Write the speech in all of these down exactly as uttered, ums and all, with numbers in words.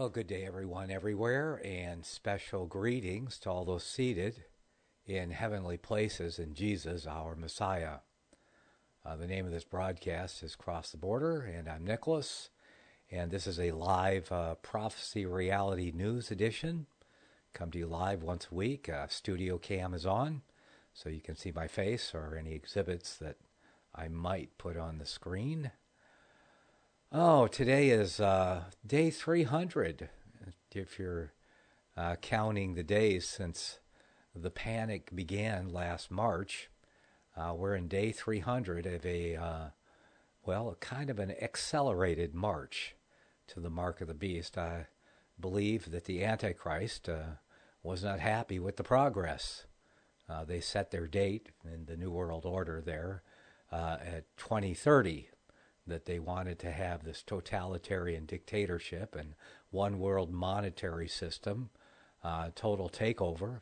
Well, good day, everyone, everywhere, and special greetings to all those seated in heavenly places in Jesus, our Messiah. Uh, the name of this broadcast is Cross the Border, and I'm Nicholas, and this is a live uh, Prophecy Reality News edition. Come to you live once a week. Uh, studio cam is on, so you can see my face or any exhibits that I might put on the screen. Oh, today is uh, day three hundred, if you're uh, counting the days since the panic began last March. Uh, we're in day three hundred of a, uh, well, a kind of an accelerated march to the mark of the beast. I believe that the Antichrist uh, was not happy with the progress. Uh, they set their date in the New World Order there uh, at twenty thirty. That they wanted to have this totalitarian dictatorship and one world monetary system, uh, total takeover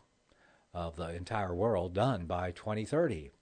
of the entire world done by twenty thirty.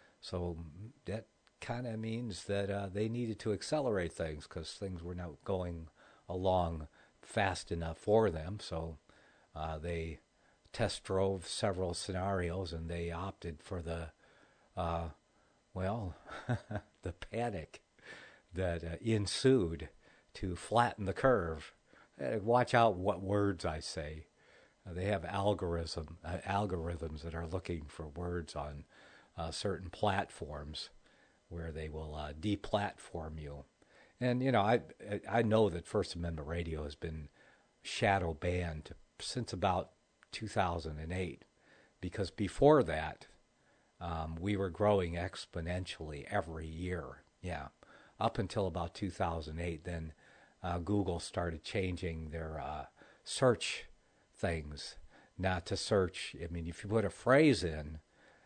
So that kind of means that uh, they needed to accelerate things because things were not going along fast enough for them. So uh, they test drove several scenarios and they opted for the, uh, well, the panic that uh, ensued to flatten the curve. Uh, watch out what words I say. Uh, they have algorithm uh, algorithms that are looking for words on uh, certain platforms where they will uh, deplatform you. And you know, I I know that First Amendment radio has been shadow banned since about two thousand eight, because before that, um, we were growing exponentially every year. Yeah. Up until about two thousand eight, then uh, Google started changing their uh, search things, not to search. I mean, if you put a phrase in,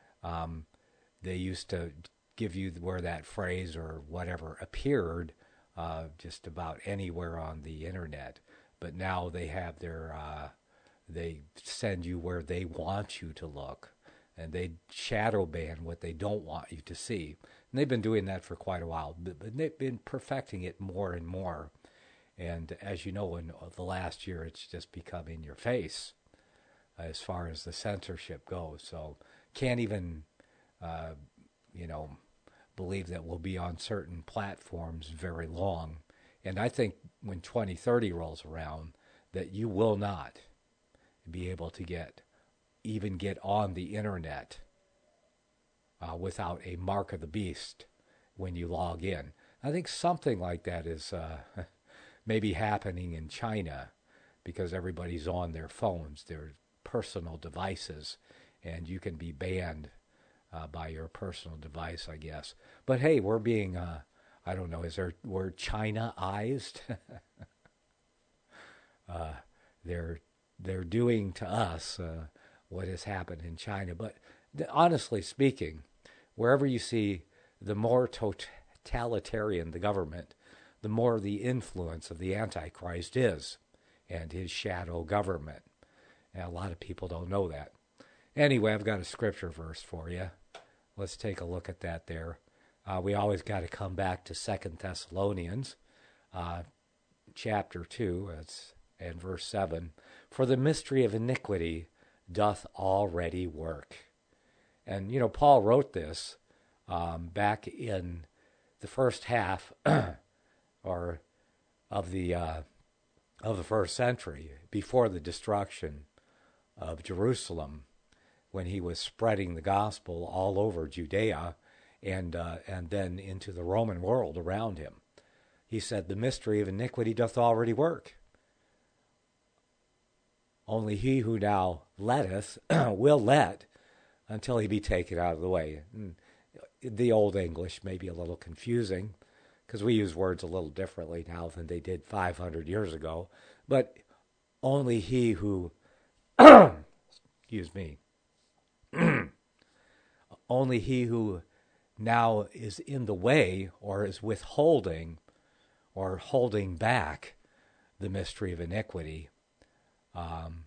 um, they used to give you where that phrase or whatever appeared uh, just about anywhere on the internet. But now they have their, uh, they send you where they want you to look. And they shadow ban what they don't want you to see. And they've been doing that for quite a while, but they've been perfecting it more and more. And as you know, in the last year, it's just become in your face as far as the censorship goes. So can't even, uh, you know, believe that we'll be on certain platforms very long. And I think when twenty thirty rolls around, that you will not be able to get even get on the internet uh, without a mark of the beast when you log in. I think something like that is uh, maybe happening in China because everybody's on their phones, their personal devices, and you can be banned uh, by your personal device, I guess. But hey, we're being, uh, I don't know, is there word China-ized? uh, they're, they're doing to us uh, what has happened in China. But th- honestly speaking, wherever you see the more totalitarian the government, the more the influence of the Antichrist is and his shadow government. And a lot of people don't know that. Anyway, I've got a scripture verse for you. Let's take a look at that there. Uh, we always got to come back to Second Thessalonians uh, chapter two it's, and verse seven. For the mystery of iniquity doth already work. And, you know, Paul wrote this um, back in the first half or of the uh, of the first century, before the destruction of Jerusalem, when he was spreading the gospel all over Judea and uh, and then into the Roman world around him. He said, the mystery of iniquity doth already work. Only he who now letteth will let until he be taken out of the way. And the Old English may be a little confusing because we use words a little differently now than they did five hundred years ago. But only he who, excuse me, only he who now is in the way or is withholding or holding back the mystery of iniquity, um,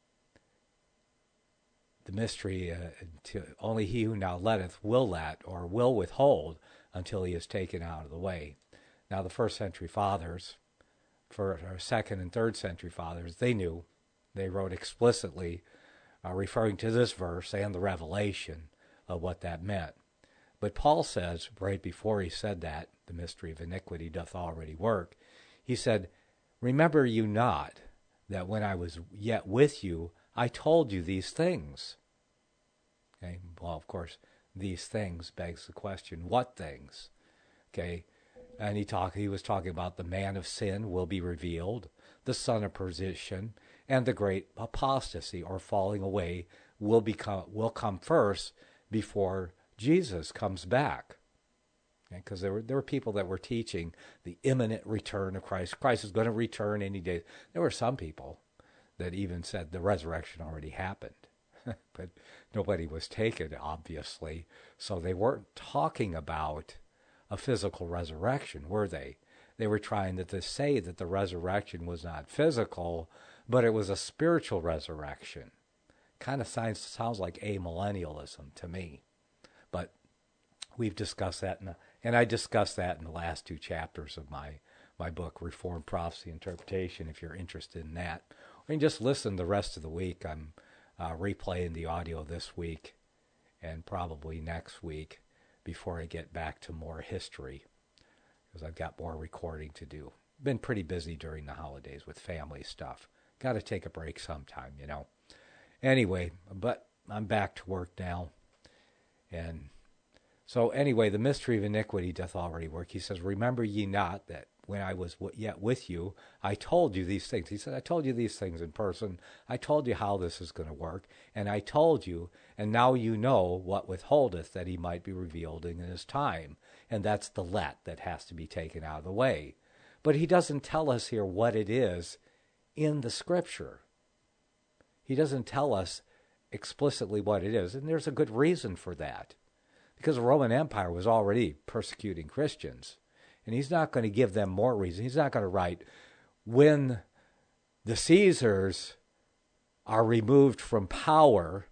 the mystery, uh, to, only he who now letteth will let or will withhold until he is taken out of the way. Now, the first century fathers for our second and third century fathers, they knew. They wrote explicitly, uh, referring to this verse and the revelation of what that meant. But Paul says, right before he said that, the mystery of iniquity doth already work, he said, remember you not that when I was yet with you, I told you these things. Okay. Well, of course, these things begs the question, what things? Okay. And he talk, he was talking about the man of sin will be revealed, the son of perdition, and the great apostasy or falling away will become will come first before Jesus comes back. Because okay? there were there were people that were teaching the imminent return of Christ. Christ is going to return any day. There were some people that even said the resurrection already happened. But nobody was taken, obviously. So they weren't talking about a physical resurrection, were they? They were trying to, to say that the resurrection was not physical, but it was a spiritual resurrection. Kind of sounds, sounds like amillennialism to me. But we've discussed that, in the, and I discussed that in the last two chapters of my, my book, Reformed Prophecy Interpretation, if you're interested in that. Or you can just listen the rest of the week. I'm uh, replaying the audio this week and probably next week before I get back to more history, because I've got more recording to do. Been pretty busy during the holidays with family stuff. Got to take a break sometime, you know. Anyway, but I'm back to work now. And so anyway, the mystery of iniquity doth already work. He says, remember ye not that when I was yet with you, I told you these things. He said, I told you these things in person. I told you how this is going to work. And I told you, and now you know what withholdeth that he might be revealed in his time. And that's the let that has to be taken out of the way. But he doesn't tell us here what it is in the scripture. He doesn't tell us explicitly what it is. And there's a good reason for that. Because the Roman Empire was already persecuting Christians. And he's not going to give them more reason. He's not going to write, when the Caesars are removed from power.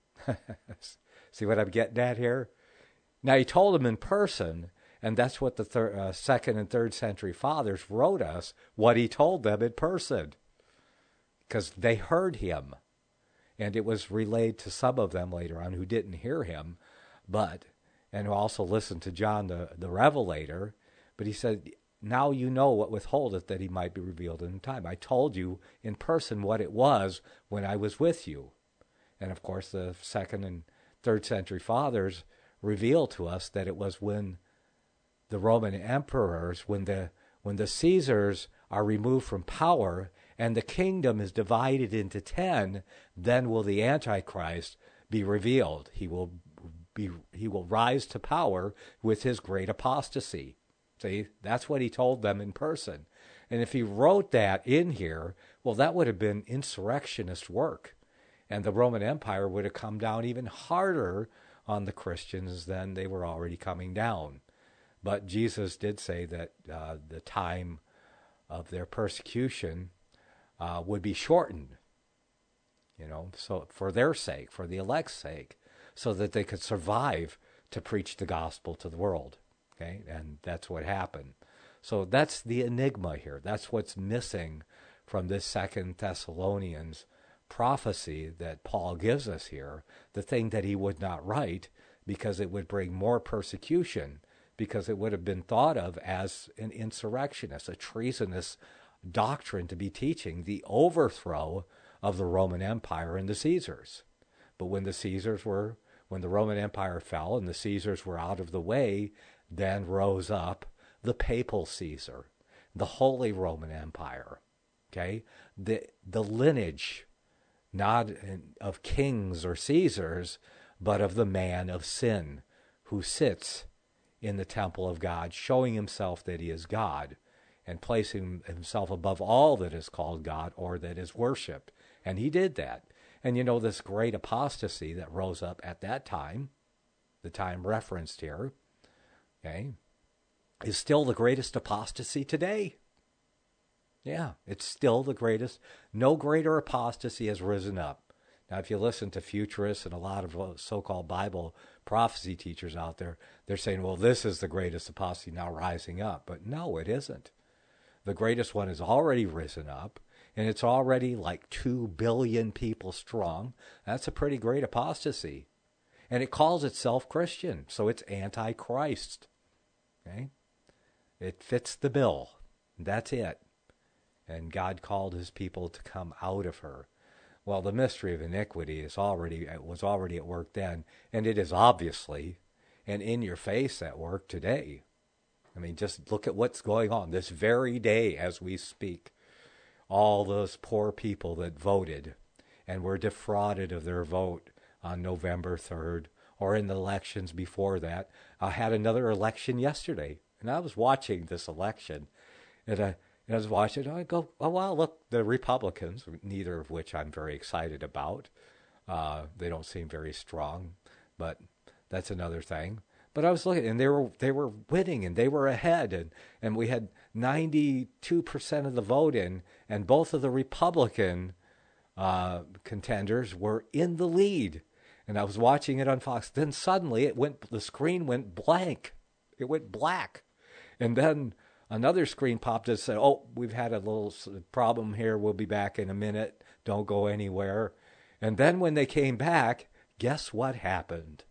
See what I'm getting at here? Now, he told them in person, and that's what the thir- uh, second and third century fathers wrote us, what he told them in person. Because they heard him. And it was relayed to some of them later on who didn't hear him, but, and who also listened to John the, the Revelator. But he said, now you know what withholdeth that he might be revealed in time. I told you in person what it was when I was with you. And of course, the second and third century fathers reveal to us that it was when the Roman emperors, when the when the Caesars are removed from power and the kingdom is divided into ten, then will the Antichrist be revealed. He will be he will rise to power with his great apostasy. See, that's what he told them in person. And if he wrote that in here, well, that would have been insurrectionist work. And the Roman Empire would have come down even harder on the Christians than they were already coming down. But Jesus did say that uh, the time of their persecution uh, would be shortened, you know, so for their sake, for the elect's sake, so that they could survive to preach the gospel to the world. Okay, and that's what happened. So that's the enigma here. That's what's missing from this Second Thessalonians prophecy that Paul gives us here, the thing that he would not write because it would bring more persecution, because it would have been thought of as an insurrectionist, a treasonous doctrine to be teaching the overthrow of the Roman Empire and the Caesars. But when the Caesars were, when the Roman Empire fell and the Caesars were out of the way, then rose up the papal Caesar, the Holy Roman Empire, okay? The the lineage, not of kings or Caesars, but of the man of sin who sits in the temple of God, showing himself that he is God and placing himself above all that is called God or that is worshipped. And he did that. And you know, this great apostasy that rose up at that time, the time referenced here, okay, is still the greatest apostasy today. Yeah, it's still the greatest. No greater apostasy has risen up. Now, if you listen to futurists and a lot of so-called Bible prophecy teachers out there, they're saying, well, this is the greatest apostasy now rising up. But no, it isn't. The greatest one has already risen up, and it's already like two billion people strong. That's a pretty great apostasy. And it calls itself Christian, so it's anti-Christ. Okay? It fits the bill. That's it. And God called his people to come out of her. Well, the mystery of iniquity is already was already at work then, and it is obviously and in your face at work today. I mean, just look at what's going on this very day as we speak. All those poor people that voted and were defrauded of their vote on November third, or in the elections before that. I had another election yesterday, and I was watching this election, and I, and I was watching, and I go, oh, wow, look, the Republicans, neither of which I'm very excited about. Uh, they don't seem very strong, but that's another thing. But I was looking, and they were they were winning, and they were ahead, and, and we had ninety-two percent of the vote in, and both of the Republican uh, contenders were in the lead. And I was watching it on Fox. Then suddenly it went. The screen went blank. It went black. And then another screen popped and said, "Oh, we've had a little problem here. We'll be back in a minute. Don't go anywhere." And then when they came back, guess what happened?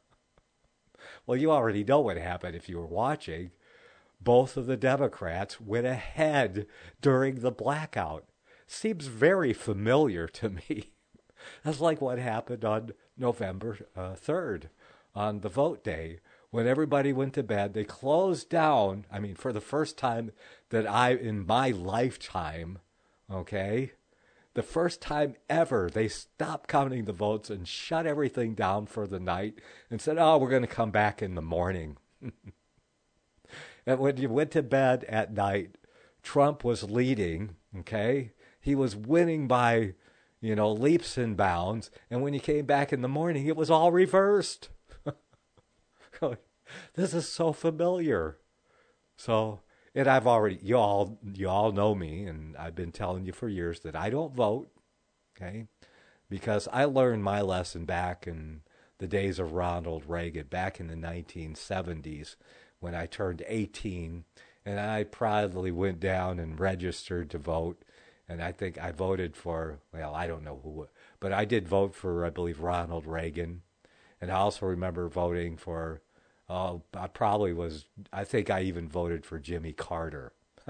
Well, you already know what happened if you were watching. Both of the Democrats went ahead during the blackout. Seems very familiar to me. That's like what happened on November uh, third, on the vote day. When everybody went to bed, they closed down. I mean, for the first time that I, in my lifetime, okay, the first time ever, they stopped counting the votes and shut everything down for the night and said, oh, we're going to come back in the morning. And when you went to bed at night, Trump was leading, okay? He was winning by, you know, leaps and bounds. And when you came back in the morning, it was all reversed. This is so familiar. So, and I've already, you all, you all know me, and I've been telling you for years that I don't vote, okay? Because I learned my lesson back in the days of Ronald Reagan, back in the nineteen seventies, when I turned eighteen, and I proudly went down and registered to vote. And I think I voted for, well, I don't know who, but I did vote for, I believe, Ronald Reagan. And I also remember voting for, oh, I probably was, I think I even voted for Jimmy Carter.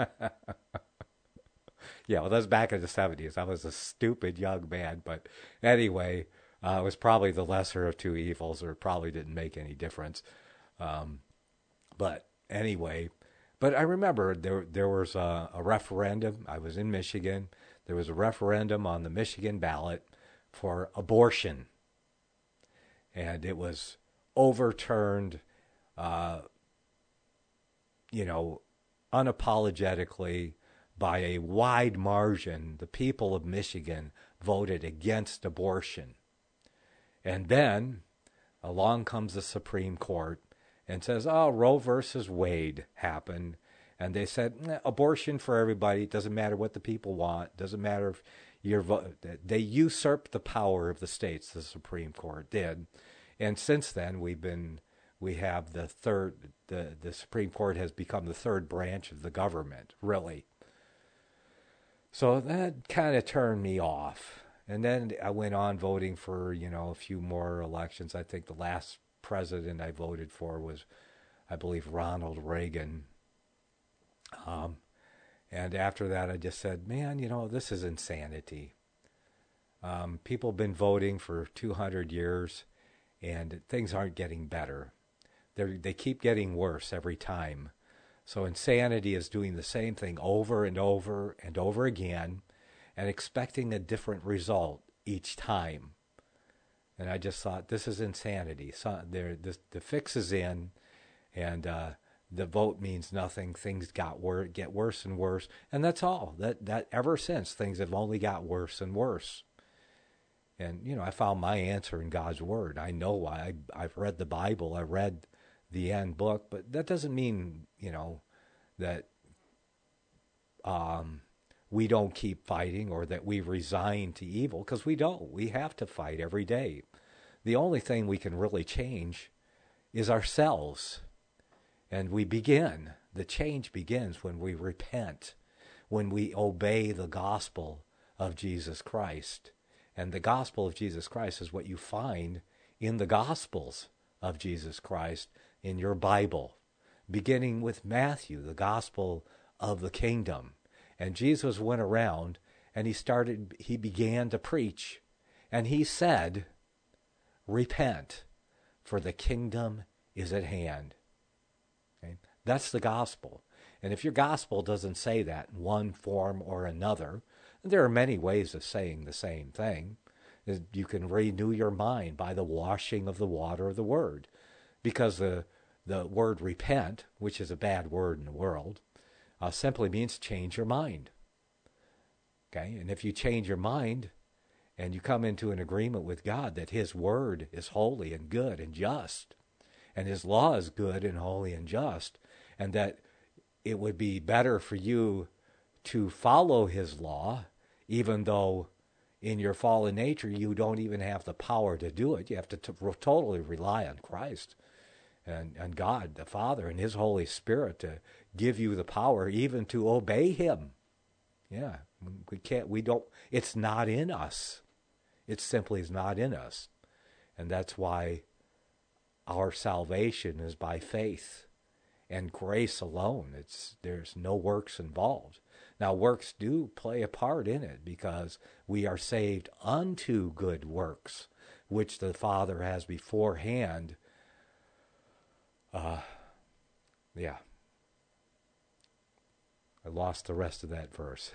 Yeah, well, that's back in the seventies. I was a stupid young man. But anyway, uh, it was probably the lesser of two evils, or probably didn't make any difference. Um, but anyway, but I remember there there was a, a referendum. I was in Michigan. There was a referendum on the Michigan ballot for abortion. And it was overturned, uh, you know, unapologetically by a wide margin. The people of Michigan voted against abortion. And then along comes the Supreme Court and says, oh, Roe versus Wade happened. And they said, eh, abortion for everybody. It doesn't matter what the people want. It doesn't matter if you're vo-. They usurped the power of the states, the Supreme Court did. And since then, we've been, we have the third, the, the Supreme Court has become the third branch of the government, really. So that kind of turned me off. And then I went on voting for, you know, a few more elections. I think the last president I voted for was, I believe, Ronald Reagan. Um, and after that, I just said, man, you know, this is insanity. Um, people have been voting for two hundred years, and things aren't getting better. They they keep getting worse every time. So insanity is doing the same thing over and over and over again, and expecting a different result each time. And I just thought, this is insanity. So there, this, the fix is in, and uh, the vote means nothing. Things got wor- get worse and worse, and that's all. That that ever since, things have only got worse and worse. And you know, I found my answer in God's Word. I know why. I, I've read the Bible. I read the end book, but that doesn't mean, you know, that um, we don't keep fighting or that we resign to evil, because we don't. We have to fight every day. The only thing we can really change is ourselves. And we begin. The change begins when we repent when we obey the gospel of Jesus Christ. And the gospel of Jesus Christ is what you find in the Gospels of Jesus Christ in your Bible, beginning with Matthew, the gospel of the kingdom. And Jesus went around and he started, he began to preach, and he said, repent, for the kingdom is at hand. Okay? That's the gospel. And if your gospel doesn't say that in one form or another, there are many ways of saying the same thing. You can renew your mind by the washing of the water of the word. Because the, the word repent, which is a bad word in the world, uh, simply means change your mind. Okay? And if you change your mind and you come into an agreement with God that his word is holy and good and just, and his law is good and holy and just, and that it would be better for you to follow his law, even though in your fallen nature you don't even have the power to do it. You have to t- totally rely on Christ and, and God, the Father, and his Holy Spirit to give you the power even to obey him. Yeah, we can't, we don't, it's not in us. It simply is not in us. And that's why our salvation is by faith and grace alone. It's, there's no works involved. Now, works do play a part in it because we are saved unto good works, which the Father has beforehand. Uh, yeah. I lost the rest of that verse.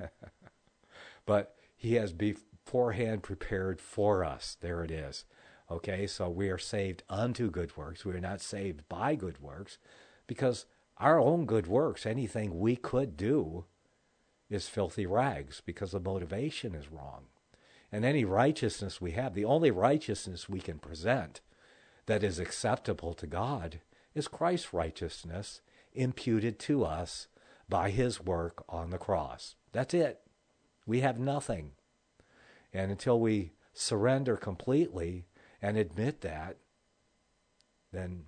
But he has beforehand prepared for us. There it is. Okay, so we are saved unto good works. We are not saved by good works because our own good works, anything we could do, is filthy rags because the motivation is wrong. And any righteousness we have, the only righteousness we can present that is acceptable to God is Christ's righteousness imputed to us by his work on the cross. That's it. We have nothing. And until we surrender completely and admit that, then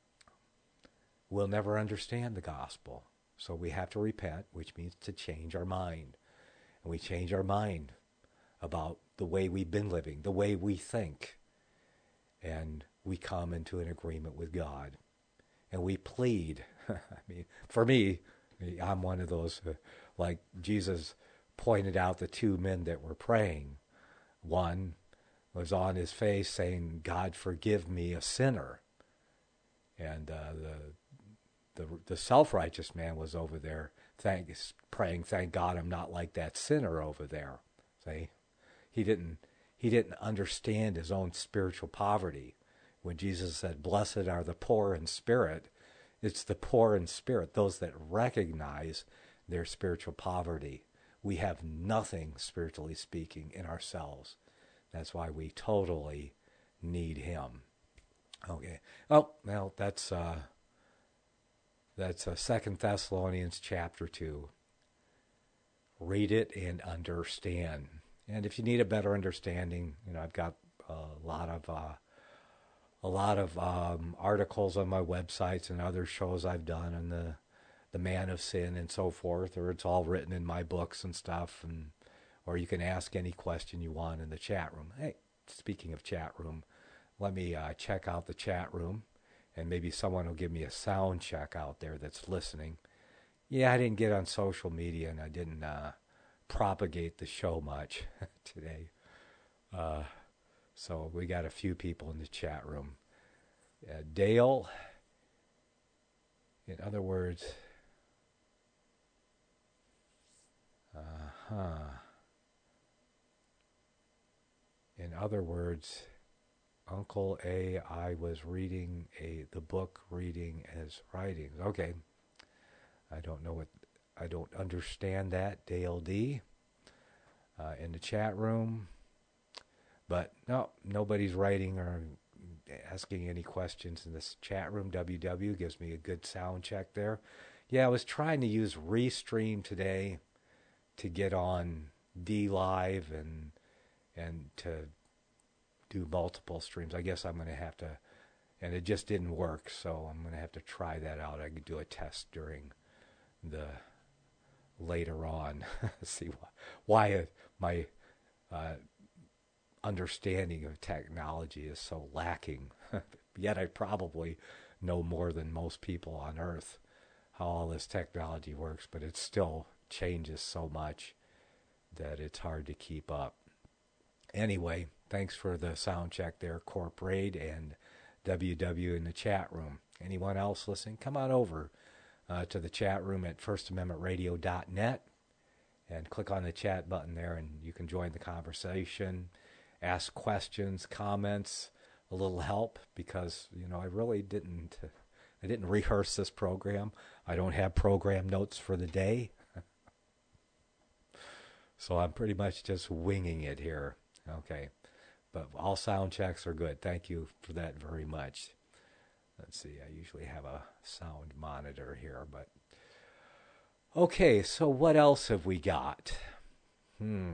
we'll never understand the gospel. So we have to repent, which means to change our mind. And we change our mind about the way we've been living, the way we think. And we come into an agreement with God. And we plead. I mean, for me, I'm one of those, uh, like Jesus pointed out the two men that were praying. One was on his face saying, God, forgive me, a sinner. And uh, the, the the self-righteous man was over there thank, praying, thank God I'm not like that sinner over there. See? He didn't, he didn't understand his own spiritual poverty. When Jesus said, blessed are the poor in spirit, it's the poor in spirit, those that recognize their spiritual poverty. We have nothing, spiritually speaking, in ourselves. That's why we totally need him. Okay. Oh, well, that's uh, that's uh, Second Thessalonians chapter two. Read it and understand. And if you need a better understanding, you know, I've got a lot of uh, a lot of um, articles on my websites and other shows I've done on the the man of sin and so forth, or it's all written in my books and stuff, and or you can ask any question you want in the chat room. Hey, speaking of chat room, let me uh, check out the chat room, and maybe someone will give me a sound check out there that's listening. Yeah, I didn't get on social media, and I didn't uh, propagate the show much today. Uh, so we got a few people in the chat room. Uh, Dale, in other words, uh-huh. In other words, Uncle A, I was reading a the book reading as writings. Okay. I don't know what, I don't understand that, Dale D, uh, in the chat room. But no, nobody's writing or asking any questions in this chat room. W W gives me a good sound check there. Yeah, I was trying to use Restream today to get on D Live and and to do multiple streams. I guess I'm going to have to, and it just didn't work, so I'm going to have to try that out. I could do a test during the later on. See why my uh, understanding of technology is so lacking. Yet I probably know more than most people on Earth how all this technology works, but it still changes so much that it's hard to keep up. Anyway, thanks for the sound check there, Corp Raid and W W in the chat room. Anyone else listening, come on over uh, to the chat room at first amendment radio dot net and click on the chat button there, and you can join the conversation, ask questions, comments, a little help, because, you know, I really didn't, I didn't rehearse this program. I don't have program notes for the day. So I'm pretty much just winging it here. Okay. But all sound checks are good. Thank you for that very much. Let's see. I usually have a sound monitor here, but okay. So what else have we got? Hmm.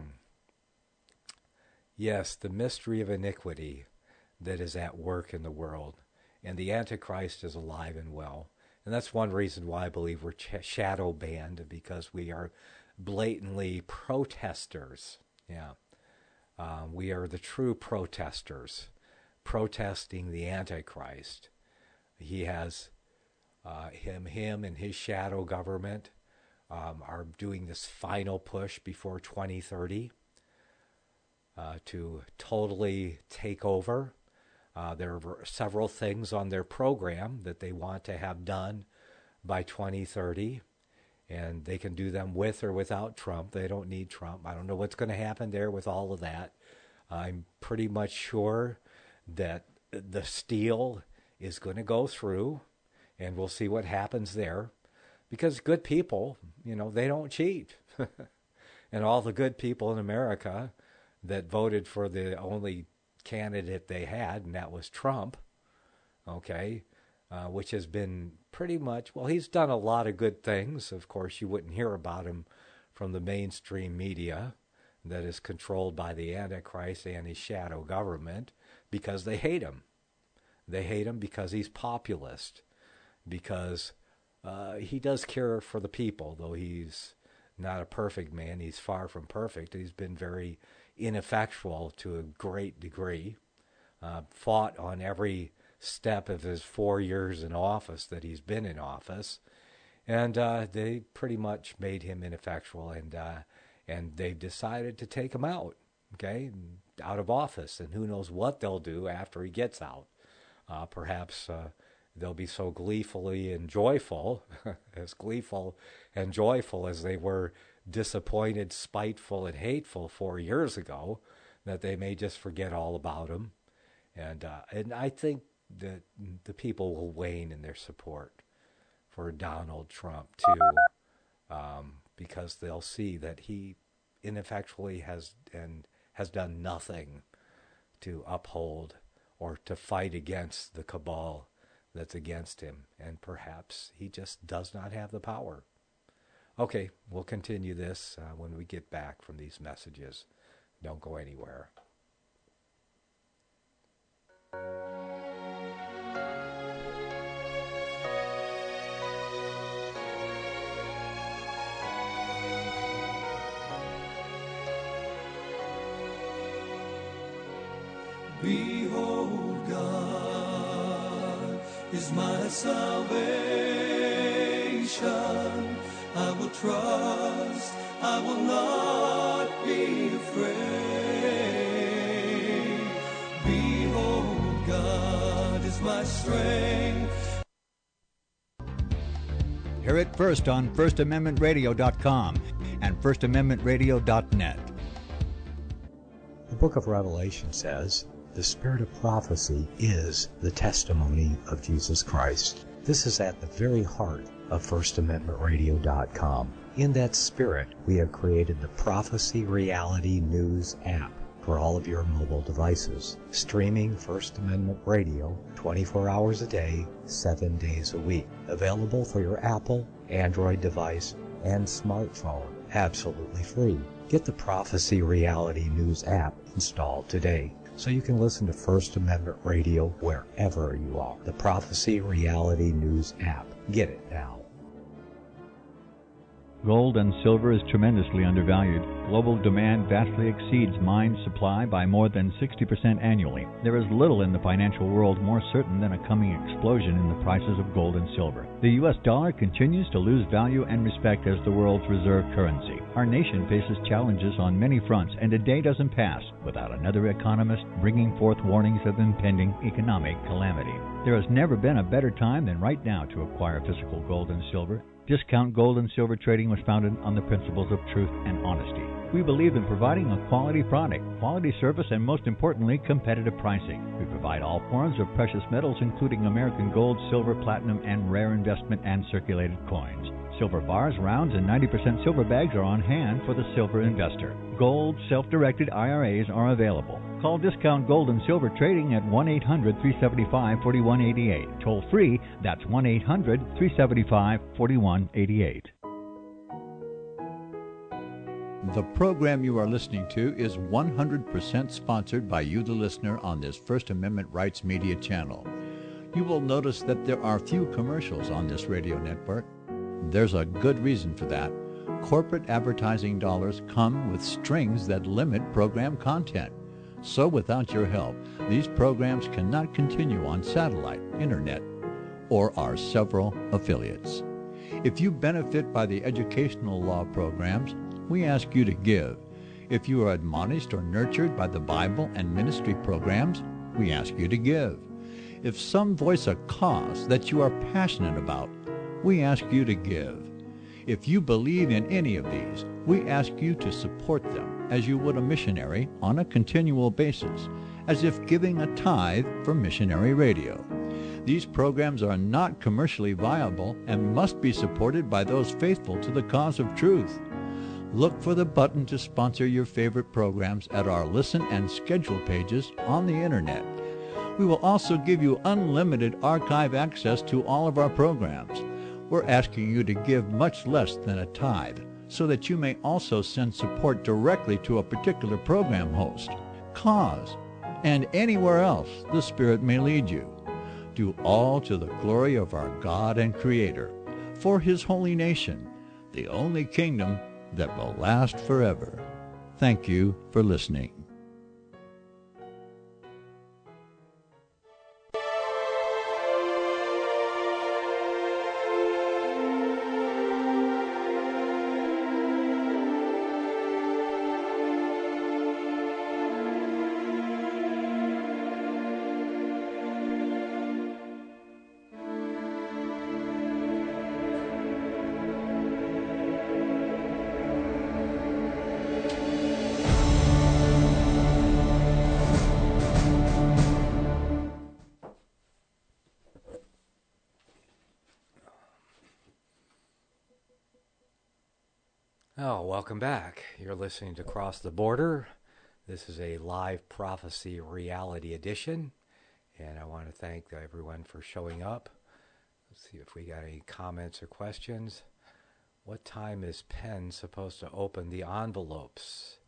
Yes, the mystery of iniquity that is at work in the world, and the Antichrist is alive and well. And that's one reason why I believe we're ch- shadow banned, because we are blatantly protesters. Yeah. Um, we are the true protesters, protesting the Antichrist. He has, uh, him, him and his shadow government um, are doing this final push before twenty thirty uh, to totally take over. Uh, there are several things on their program that they want to have done by twenty thirty. And they can do them with or without Trump. They don't need Trump. I don't know what's going to happen there with all of that. I'm pretty much sure that the steal is going to go through, and we'll see what happens there. Because good people, you know, they don't cheat. And all the good people in America that voted for the only candidate they had, and that was Trump, okay, Uh, which has been pretty much, well, he's done a lot of good things. Of course, you wouldn't hear about him from the mainstream media that is controlled by the Antichrist and his shadow government, because they hate him. They hate him because he's populist, because uh, he does care for the people, though he's not a perfect man. He's far from perfect. He's been very ineffectual to a great degree, uh, fought on every step of his four years in office that he's been in office, and uh, they pretty much made him ineffectual, and uh, and they've decided to take him out, okay, out of office, and who knows what they'll do after he gets out. Uh, perhaps uh, they'll be so gleefully and joyful, as gleeful and joyful as they were disappointed, spiteful, and hateful four years ago, that they may just forget all about him, and uh, and I think that the people will wane in their support for Donald Trump too, um, because they'll see that he ineffectually has and has done nothing to uphold or to fight against the cabal that's against him, and perhaps he just does not have the power. Okay, we'll continue this uh, when we get back from these messages. Don't go anywhere. Behold, God is my salvation. I will trust, I will not be afraid. Behold, God is my strength. Hear it first on first amendment radio dot com and first amendment radio dot net. The book of Revelation says, the spirit of prophecy is the testimony of Jesus Christ. This is at the very heart of first amendment radio dot com. In that spirit, we have created the Prophecy Reality News app for all of your mobile devices, streaming First Amendment Radio twenty-four hours a day, seven days a week. Available for your Apple, Android device, and smartphone, absolutely free. Get the Prophecy Reality News app installed today, so you can listen to First Amendment Radio wherever you are. The Prophecy Reality News app. Get it now. Gold and silver is tremendously undervalued. Global demand vastly exceeds mine supply by more than sixty percent annually. There is little in the financial world more certain than a coming explosion in the prices of gold and silver. The U S dollar continues to lose value and respect as the world's reserve currency. Our nation faces challenges on many fronts, and a day doesn't pass without another economist bringing forth warnings of impending economic calamity. There has never been a better time than right now to acquire physical gold and silver. Discount Gold and Silver Trading was founded on the principles of truth and honesty. We believe in providing a quality product, quality service, and most importantly, competitive pricing. We provide all forms of precious metals, including American gold, silver, platinum, and rare investment and circulated coins. Silver bars, rounds, and ninety percent silver bags are on hand for the silver investor. Gold self-directed I R As are available. Call Discount Gold and Silver Trading at one eight hundred, three seven five, four one eight eight. Toll free, that's one eight hundred, three seven five, four one eight eight. The program you are listening to is one hundred percent sponsored by you, the listener, on this First Amendment Rights Media channel. You will notice that there are few commercials on this radio network. There's a good reason for that. Corporate advertising dollars come with strings that limit program content. So without your help, these programs cannot continue on satellite, internet, or our several affiliates. If you benefit by the educational law programs, we ask you to give. If you are admonished or nurtured by the Bible and ministry programs, we ask you to give. If some voice a cause that you are passionate about, we ask you to give. If you believe in any of these, we ask you to support them as you would a missionary on a continual basis, as if giving a tithe for missionary radio. These programs are not commercially viable and must be supported by those faithful to the cause of truth. Look for the button to sponsor your favorite programs at our listen and schedule pages on the internet. We will also give you unlimited archive access to all of our programs. We're asking you to give much less than a tithe, so that you may also send support directly to a particular program host, cause, and anywhere else the Spirit may lead you. Do all to the glory of our God and Creator, for His holy nation, the only kingdom that will last forever. Thank you for listening. Oh, welcome back. You're listening to Cross the Border. This is a live prophecy reality edition, and I want to thank everyone for showing up. Let's see if we got any comments or questions. What time is Penn supposed to open the envelopes?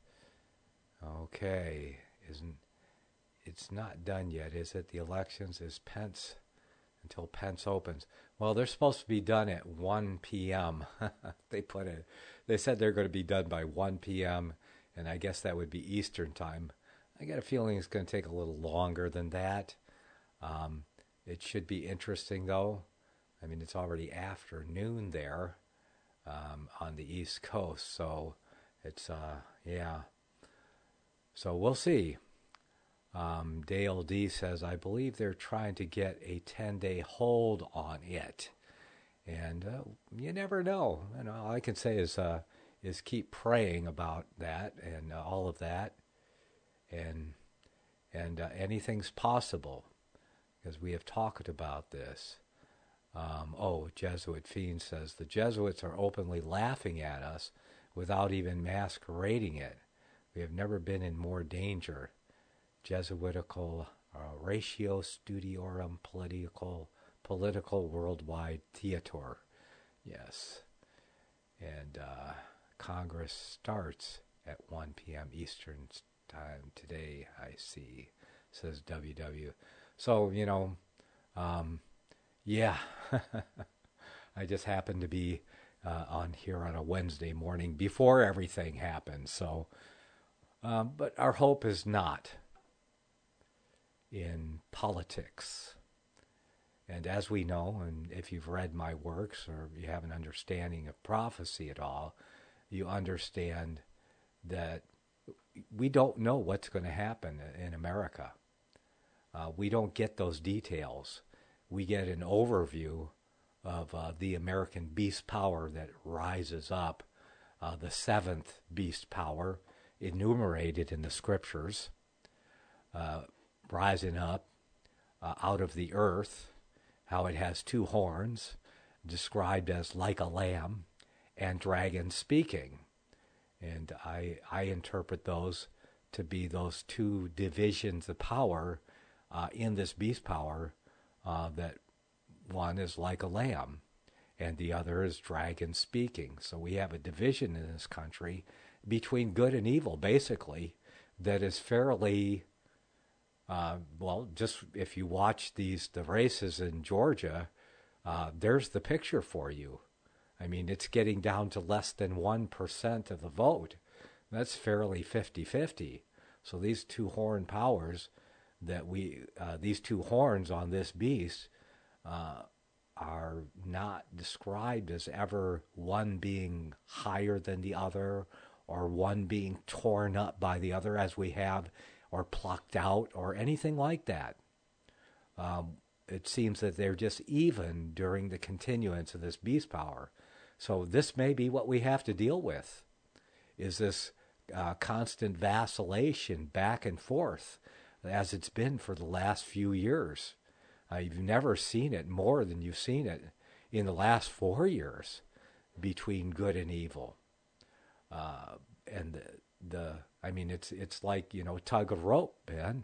Okay, isn't it's not done yet, is it? The elections is Pence until Pence opens. Well, they're supposed to be done at one p.m. They put it. They said they're going to be done by one p.m., and I guess that would be Eastern time. I got a feeling it's going to take a little longer than that. Um, it should be interesting, though. I mean, it's already afternoon there um, on the East Coast, so it's, uh, yeah. So we'll see. Um, Dale D says, I believe they're trying to get a ten-day hold on it. And uh, you never know. And all I can say is uh, is keep praying about that and uh, all of that. And and uh, anything's possible, because we have talked about this. Um, oh, Jesuit Fiend says, the Jesuits are openly laughing at us without even masquerading it. We have never been in more danger. Jesuitical uh, ratio studiorum political political worldwide theater. Yes. And uh, Congress starts at one p.m. Eastern time today, I see, says W W. So, you know, um, yeah, I just happened to be uh, on here on a Wednesday morning before everything happens. So, um, but our hope is not in politics. And as we know, and if you've read my works or you have an understanding of prophecy at all, you understand that we don't know what's going to happen in America. Uh, we don't get those details. We get an overview of uh, the American beast power that rises up, uh, the seventh beast power enumerated in the scriptures, uh, rising up uh, out of the earth, how it has two horns, described as like a lamb, and dragon speaking. And I I interpret those to be those two divisions of power uh, in this beast power, uh, that one is like a lamb and the other is dragon speaking. So we have a division in this country between good and evil, basically, that is fairly, uh, well, just if you watch these the races in Georgia, uh, there's the picture for you. I mean, it's getting down to less than one percent of the vote. That's fairly fifty-fifty. So these two horn powers that we, uh, these two horns on this beast uh, are not described as ever one being higher than the other or one being torn up by the other as we have, or plucked out or anything like that. Um, it seems that they're just even during the continuance of this beast power. So this may be what we have to deal with, is this uh, constant vacillation back and forth as it's been for the last few years. Uh, you've never seen it more than you've seen it in the last four years between good and evil. Uh, and the, the, I mean, it's it's like, you know, tug of rope, Ben.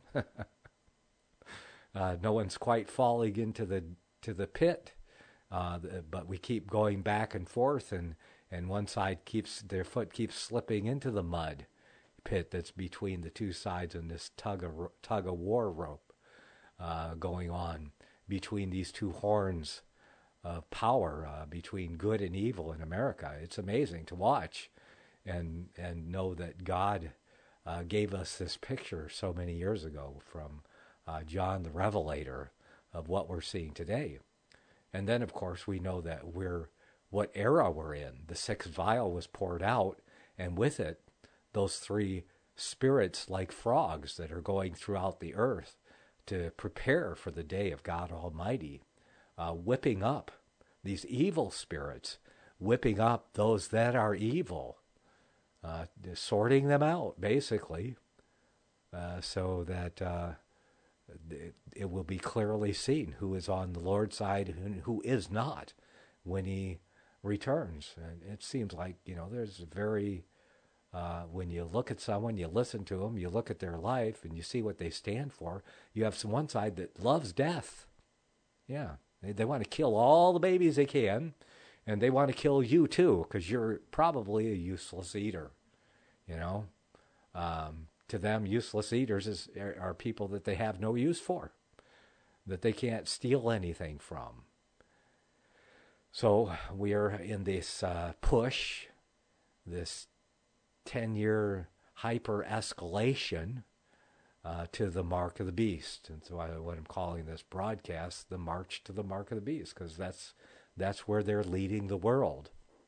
uh, no one's quite falling into the to the pit. Uh, but we keep going back and forth, and, and one side keeps, their foot keeps slipping into the mud pit that's between the two sides, and this tug of, tug of war rope uh, going on between these two horns of power, uh, between good and evil in America. It's amazing to watch and, and know that God uh, gave us this picture so many years ago from uh, John the Revelator of what we're seeing today. And then, of course, we know that we're, what era we're in. The sixth vial was poured out, and with it, those three spirits like frogs that are going throughout the earth to prepare for the day of God Almighty, uh, whipping up these evil spirits, whipping up those that are evil, uh, sorting them out, basically, uh, so that... Uh, It, it will be clearly seen who is on the Lord's side and who is not when he returns. And it seems like, you know, there's very, uh, when you look at someone, you listen to them, you look at their life, and you see what they stand for, you have some one side that loves death. Yeah, they, they want to kill all the babies they can, and they want to kill you too, because you're probably a useless eater, you know. Um, To them, useless eaters is, are people that they have no use for, that they can't steal anything from. So we are in this uh, push, this ten-year hyper-escalation uh, to the mark of the beast. And so I, what I'm calling this broadcast, the march to the mark of the beast, because that's, that's where they're leading the world.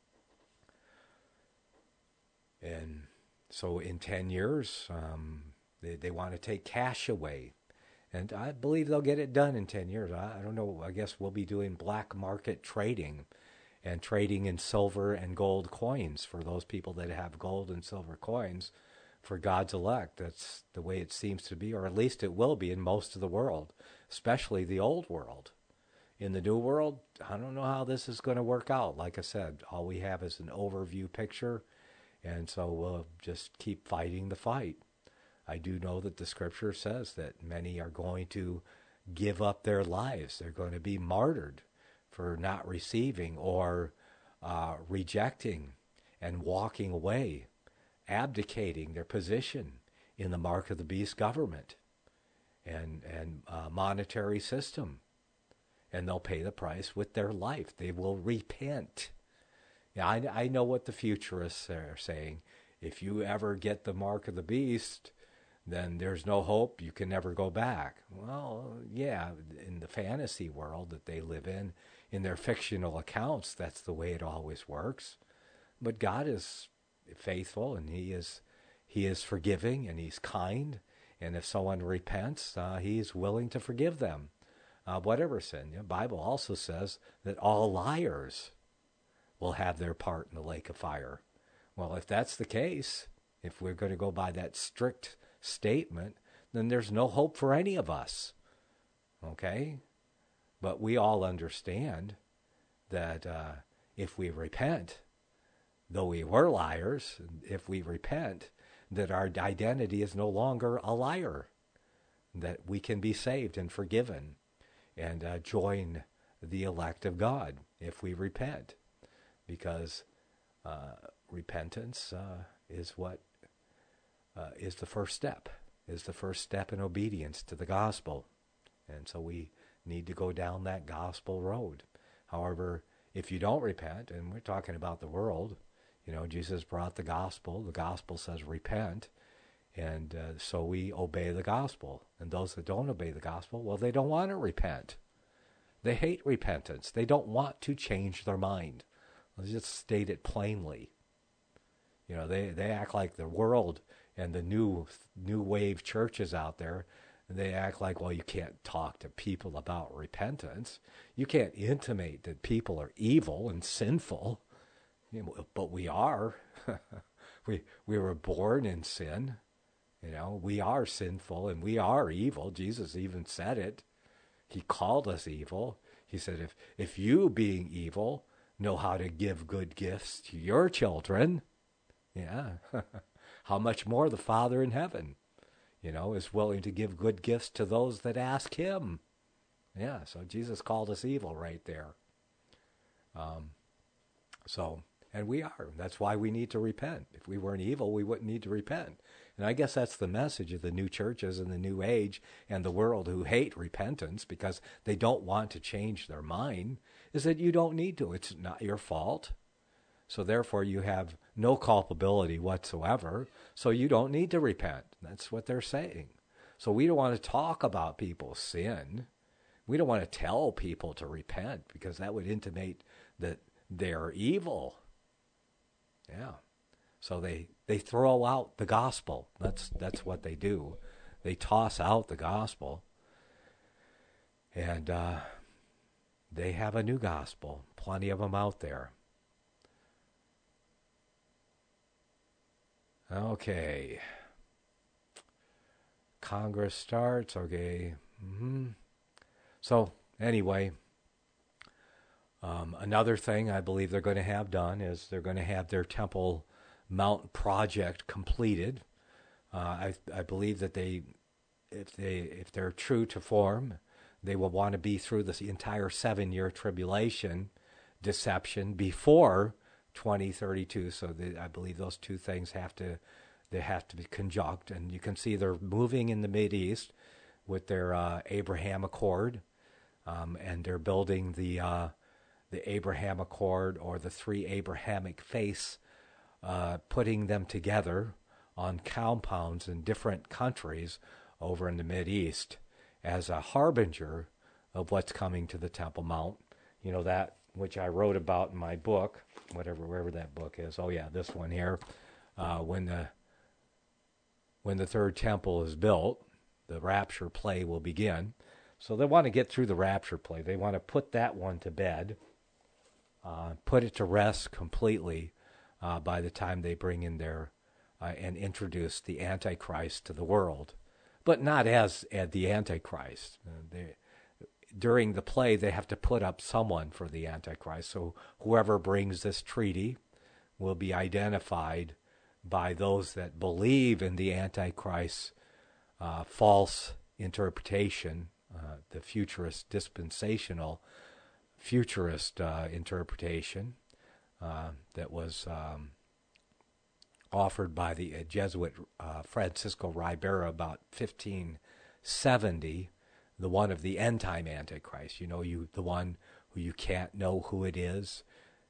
And so in ten years, um, they, they want to take cash away. And I believe they'll get it done in ten years. I, I don't know. I guess we'll be doing black market trading and trading in silver and gold coins for those people that have gold and silver coins for God's elect. That's the way it seems to be, or at least it will be in most of the world, especially the old world. In the new world, I don't know how this is going to work out. Like I said, all we have is an overview picture. And so we'll just keep fighting the fight. I do know that the scripture says that many are going to give up their lives. They're going to be martyred for not receiving or uh, rejecting and walking away, abdicating their position in the mark of the beast government and, and uh, monetary system. And they'll pay the price with their life. They will repent. Yeah, I, I know what the futurists are saying. If you ever get the mark of the beast, then there's no hope. You can never go back. Well, yeah, in the fantasy world that they live in, in their fictional accounts, that's the way it always works. But God is faithful, and He is He is forgiving, and He's kind. And if someone repents, uh, He's willing to forgive them, uh, whatever sin. The Bible also says that all liars will have their part in the lake of fire. Well, if that's the case, if we're going to go by that strict statement, then there's no hope for any of us. Okay? But we all understand that uh, if we repent, though we were liars, if we repent, that our identity is no longer a liar, that we can be saved and forgiven and uh, join the elect of God if we repent, because uh, repentance uh, is what uh, is the first step, is the first step in obedience to the gospel. And so we need to go down that gospel road. However, if you don't repent, and we're talking about the world, you know, Jesus brought the gospel. The gospel says repent, and uh, so we obey the gospel. And those that don't obey the gospel, well, they don't want to repent. They hate repentance. They don't want to change their mind. Let's just state it plainly. You know, they, they act like the world and the new new wave churches out there, and they act like, well, you can't talk to people about repentance. You can't intimate that people are evil and sinful. You know, but we are. we we were born in sin. You know, we are sinful and we are evil. Jesus even said it. He called us evil. He said, if if you, being evil, know how to give good gifts to your children, yeah, how much more the Father in heaven, you know, is willing to give good gifts to those that ask Him. Yeah, so Jesus called us evil right there. Um, so... And we are. That's why we need to repent. If we weren't evil, we wouldn't need to repent. And I guess that's the message of the new churches and the new age and the world who hate repentance because they don't want to change their mind, is that you don't need to. It's not your fault. So therefore you have no culpability whatsoever. So you don't need to repent. That's what they're saying. So we don't want to talk about people's sin. We don't want to tell people to repent because that would intimate that they're evil. Yeah, so they, they throw out the gospel. That's that's what they do. They toss out the gospel, and uh, they have a new gospel. Plenty of them out there. Okay. Congress starts. Okay. Mm-hmm. So anyway. Um, another thing I believe they're going to have done is they're going to have their Temple Mount project completed. Uh, I, I believe that they, if they, if they're true to form, they will want to be through this entire seven-year tribulation deception before twenty thirty-two. So they, I believe those two things have to, they have to be conjunct. And you can see they're moving in the Mideast with their uh, Abraham Accord, um, and they're building the. Uh, the Abraham Accord or the three Abrahamic faiths, uh, putting them together on compounds in different countries over in the Mideast as a harbinger of what's coming to the Temple Mount. You know, that which I wrote about in my book, whatever, wherever that book is. Oh yeah, this one here. Uh, when the when the third temple is built, the rapture play will begin. So they want to get through the rapture play. They want to put that one to bed. Uh, put it to rest completely uh, by the time they bring in their uh, and introduce the Antichrist to the world, but not as, as the Antichrist. Uh, they, during the play, they have to put up someone for the Antichrist. So whoever brings this treaty will be identified by those that believe in the Antichrist's uh, false interpretation, uh, the futurist dispensational futurist uh, interpretation uh, that was um, offered by the uh, Jesuit uh, Francisco Ribera about fifteen seventy, the one of the end-time Antichrist. You know, you the one who you can't know who it is.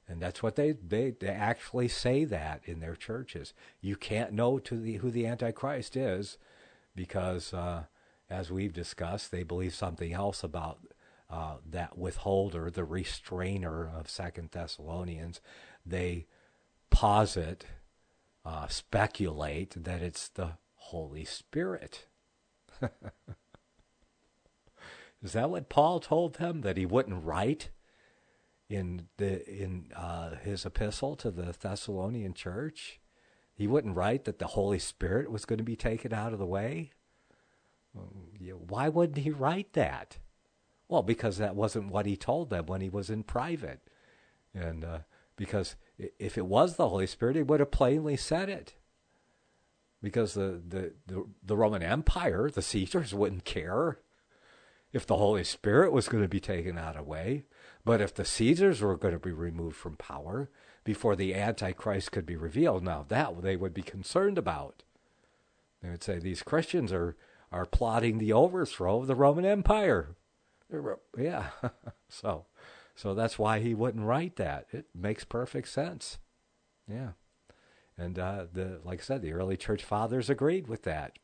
And that's what they, they, they actually say that in their churches. You can't know to the, who the Antichrist is because, uh, as we've discussed, they believe something else about uh, that withholder, the restrainer of Second Thessalonians. They posit, uh, speculate that it's the Holy Spirit. Is that what Paul told them, that he wouldn't write in the in uh, his epistle to the Thessalonian church? He wouldn't write that the Holy Spirit was going to be taken out of the way? Why wouldn't he write that? Well, because that wasn't what he told them when he was in private. And uh, because if it was the Holy Spirit, he would have plainly said it. Because the, the, the, the Roman Empire, the Caesars, wouldn't care if the Holy Spirit was going to be taken out of the way. But if the Caesars were going to be removed from power before the Antichrist could be revealed, now that they would be concerned about. They would say, these Christians are, are plotting the overthrow of the Roman Empire. Yeah, so so that's why he wouldn't write that. It makes perfect sense. Yeah. And uh, the like I said, the early church fathers agreed with that.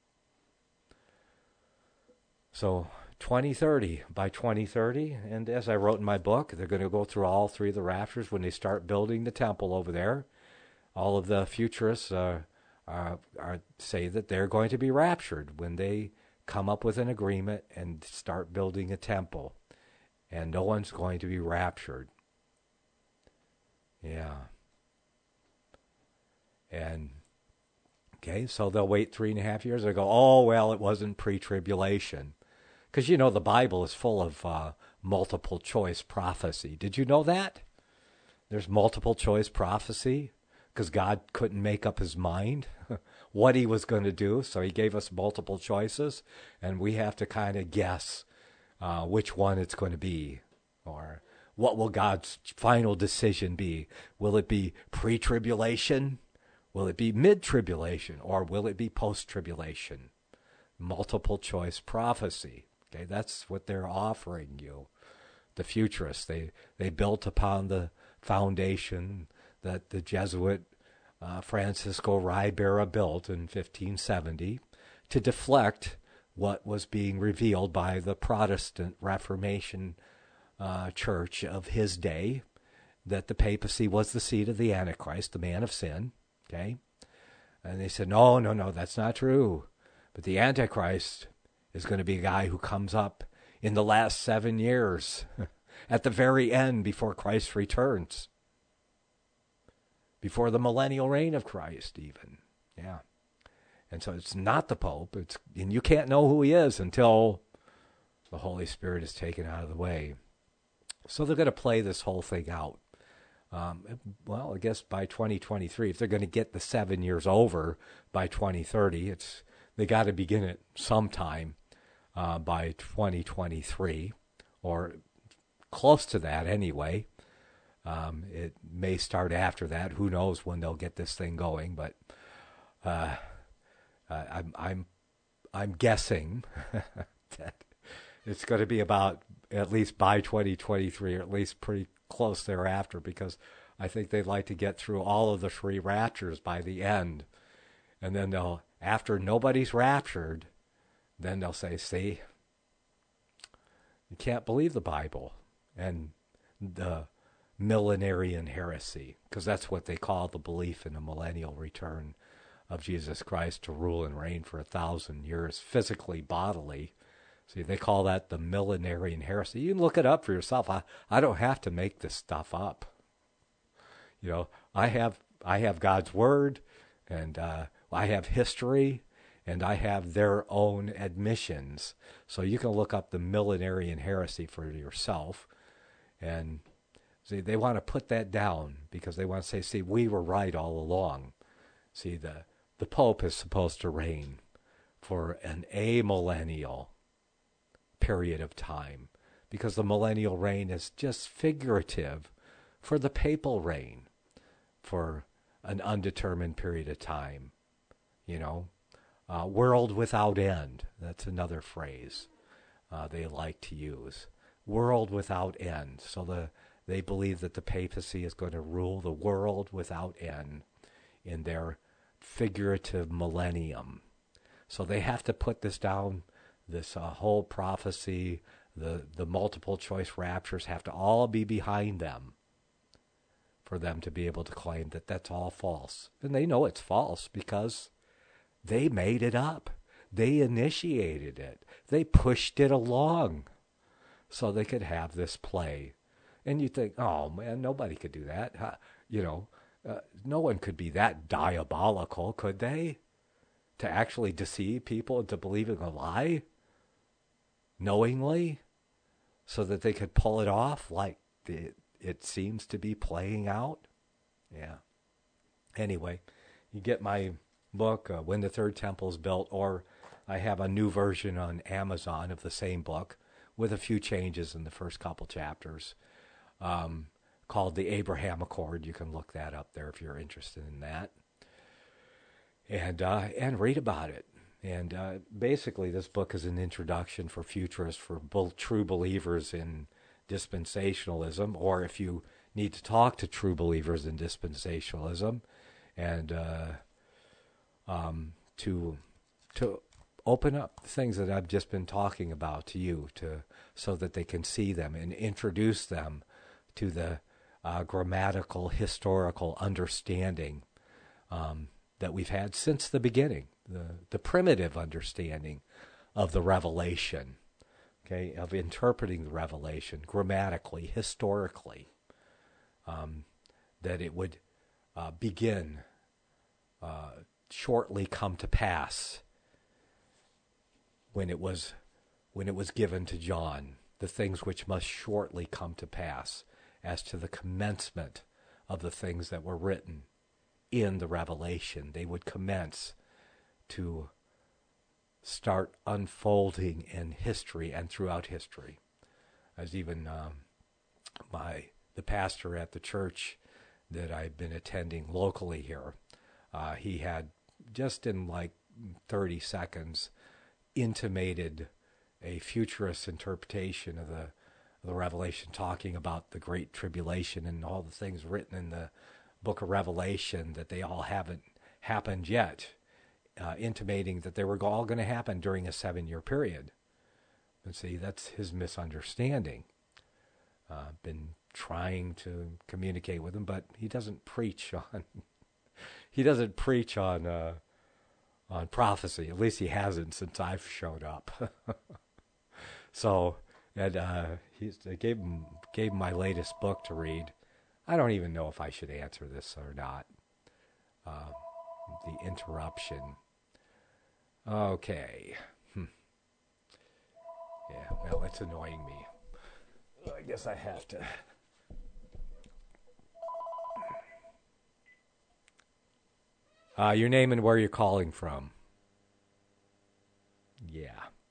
So twenty thirty, by twenty thirty, and as I wrote in my book, they're going to go through all three of the raptures when they start building the temple over there. All of the futurists uh, are, are say that they're going to be raptured when they come up with an agreement and start building a temple. And no one's going to be raptured. Yeah. And, okay, so they'll wait three and a half years. They'll go, oh, well, it wasn't pre-tribulation. Because, you know, the Bible is full of uh, multiple choice prophecy. Did you know that? There's multiple choice prophecy because God couldn't make up his mind what he was going to do. So he gave us multiple choices, and we have to kind of guess uh, which one it's going to be, or what will God's final decision be? Will it be pre-tribulation? Will it be mid-tribulation? Or will it be post-tribulation? Multiple choice prophecy. Okay, that's what they're offering you. The futurists, they, they built upon the foundation that the Jesuit uh, Francisco Ribera built in fifteen seventy to deflect what was being revealed by the Protestant Reformation uh, church of his day, that the papacy was the seat of the Antichrist, the man of sin. Okay, and they said, no, no, no, that's not true. But the Antichrist is going to be a guy who comes up in the last seven years, at the very end, before Christ returns, before the millennial reign of Christ, even. Yeah, and so it's not the Pope. It's and you can't know who he is until the Holy Spirit is taken out of the way. So they're going to play this whole thing out. Um, well, I guess by twenty twenty-three, if they're going to get the seven years over by twenty thirty, it's they got to begin it sometime uh, by twenty twenty-three, or close to that anyway. Um, it may start after that. Who knows when they'll get this thing going? But uh, uh, I'm I'm I'm guessing that it's going to be about at least by twenty twenty-three, or at least pretty close thereafter, because I think they'd like to get through all of the three raptures by the end. And then they'll, after nobody's raptured, then they'll say, see, you can't believe the Bible and the millenarian heresy, because that's what they call the belief in the millennial return of Jesus Christ to rule and reign for a thousand years, physically, bodily. See, they call that the millenarian heresy. You can look it up for yourself. I, I don't have to make this stuff up. You know, I have I have God's Word, and uh, I have history, and I have their own admissions. So you can look up the millenarian heresy for yourself. And see, they want to put that down because they want to say, see, we were right all along. See, the, the Pope is supposed to reign for an amillennial period of time, because the millennial reign is just figurative for the papal reign for an undetermined period of time. You know, uh, world without end. That's another phrase uh, they like to use. World without end. So the They believe that the papacy is going to rule the world without end in their figurative millennium. So they have to put this down, this uh, whole prophecy, the, the multiple choice raptures have to all be behind them for them to be able to claim that that's all false. And they know it's false because they made it up. They initiated it. They pushed it along so they could have this play. And you think, oh man, nobody could do that. Huh? You know, uh, no one could be that diabolical, could they? To actually deceive people into believing a lie knowingly so that they could pull it off like it, it seems to be playing out. Yeah. Anyway, you get my book, uh, When the Third Temple is Built, or I have a new version on Amazon of the same book with a few changes in the first couple chapters, um, called The Abraham Accord. You can look that up there if you're interested in that. And uh, and read about it. And uh, basically, this book is an introduction for futurists, for both true believers in dispensationalism, or if you need to talk to true believers in dispensationalism, and uh, um, to to open up the things that I've just been talking about to you, to so that they can see them and introduce them to the uh, grammatical, historical understanding um, that we've had since the beginning, the, the primitive understanding of the revelation, okay, of interpreting the revelation grammatically, historically, um, that it would uh, begin, uh, shortly come to pass when it was when it was given to John, the things which must shortly come to pass as to the commencement of the things that were written in the revelation. They would commence to start unfolding in history and throughout history. As even um, my the pastor at the church that I've been attending locally here, uh, he had just in like thirty seconds intimated a futurist interpretation of the of the Revelation, talking about the Great Tribulation and all the things written in the book of Revelation, that they all haven't happened yet, uh, intimating that they were all going to happen during a seven-year period. And see, that's his misunderstanding. Uh, been trying to communicate with him, but he doesn't preach on he doesn't preach on uh, on prophecy. At least he hasn't since I've showed up. So, and uh, he's, I gave him gave him my latest book to read. I don't even know if I should answer this or not. Uh, the interruption. Okay. Hmm. Yeah, well, it's annoying me. I guess I have to. Uh, your name and where you're calling from. Yeah.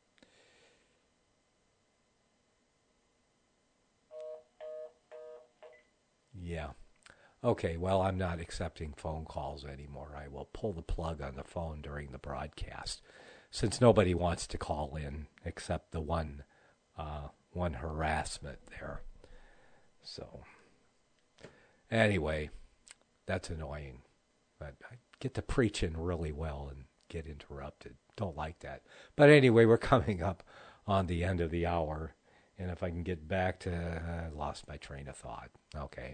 Yeah. Okay, well, I'm not accepting phone calls anymore. I will pull the plug on the phone during the broadcast, since nobody wants to call in except the one uh, one harassment there. So, anyway, that's annoying. But I get to preaching really well and get interrupted. Don't like that. But anyway, we're coming up on the end of the hour. And if I can get back to, I uh, lost my train of thought. Okay.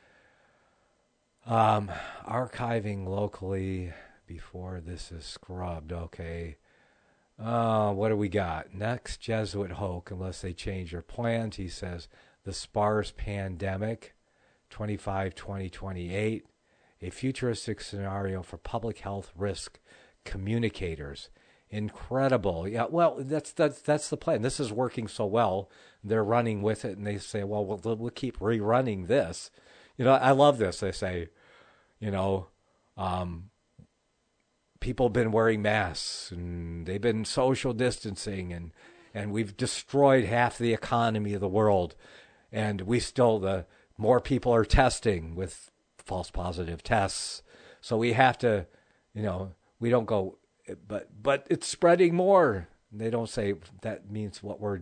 Um, archiving locally before this is scrubbed. Okay. Uh, what do we got? Next, Jesuit Hoke, unless they change their plans. He says the SPARS pandemic, twenty-five twenty twenty-eight, a futuristic scenario for public health risk communicators. Incredible. Yeah, well, that's that's that's the plan. This is working so well. They're running with it, and they say, well, we'll, we'll keep rerunning this. You know, I love this. They say, you know, um, people have been wearing masks, and they've been social distancing, and, and we've destroyed half the economy of the world, and we still, the more people are testing with false positive tests. So we have to, you know, we don't go, but but it's spreading more. They don't say that means what we're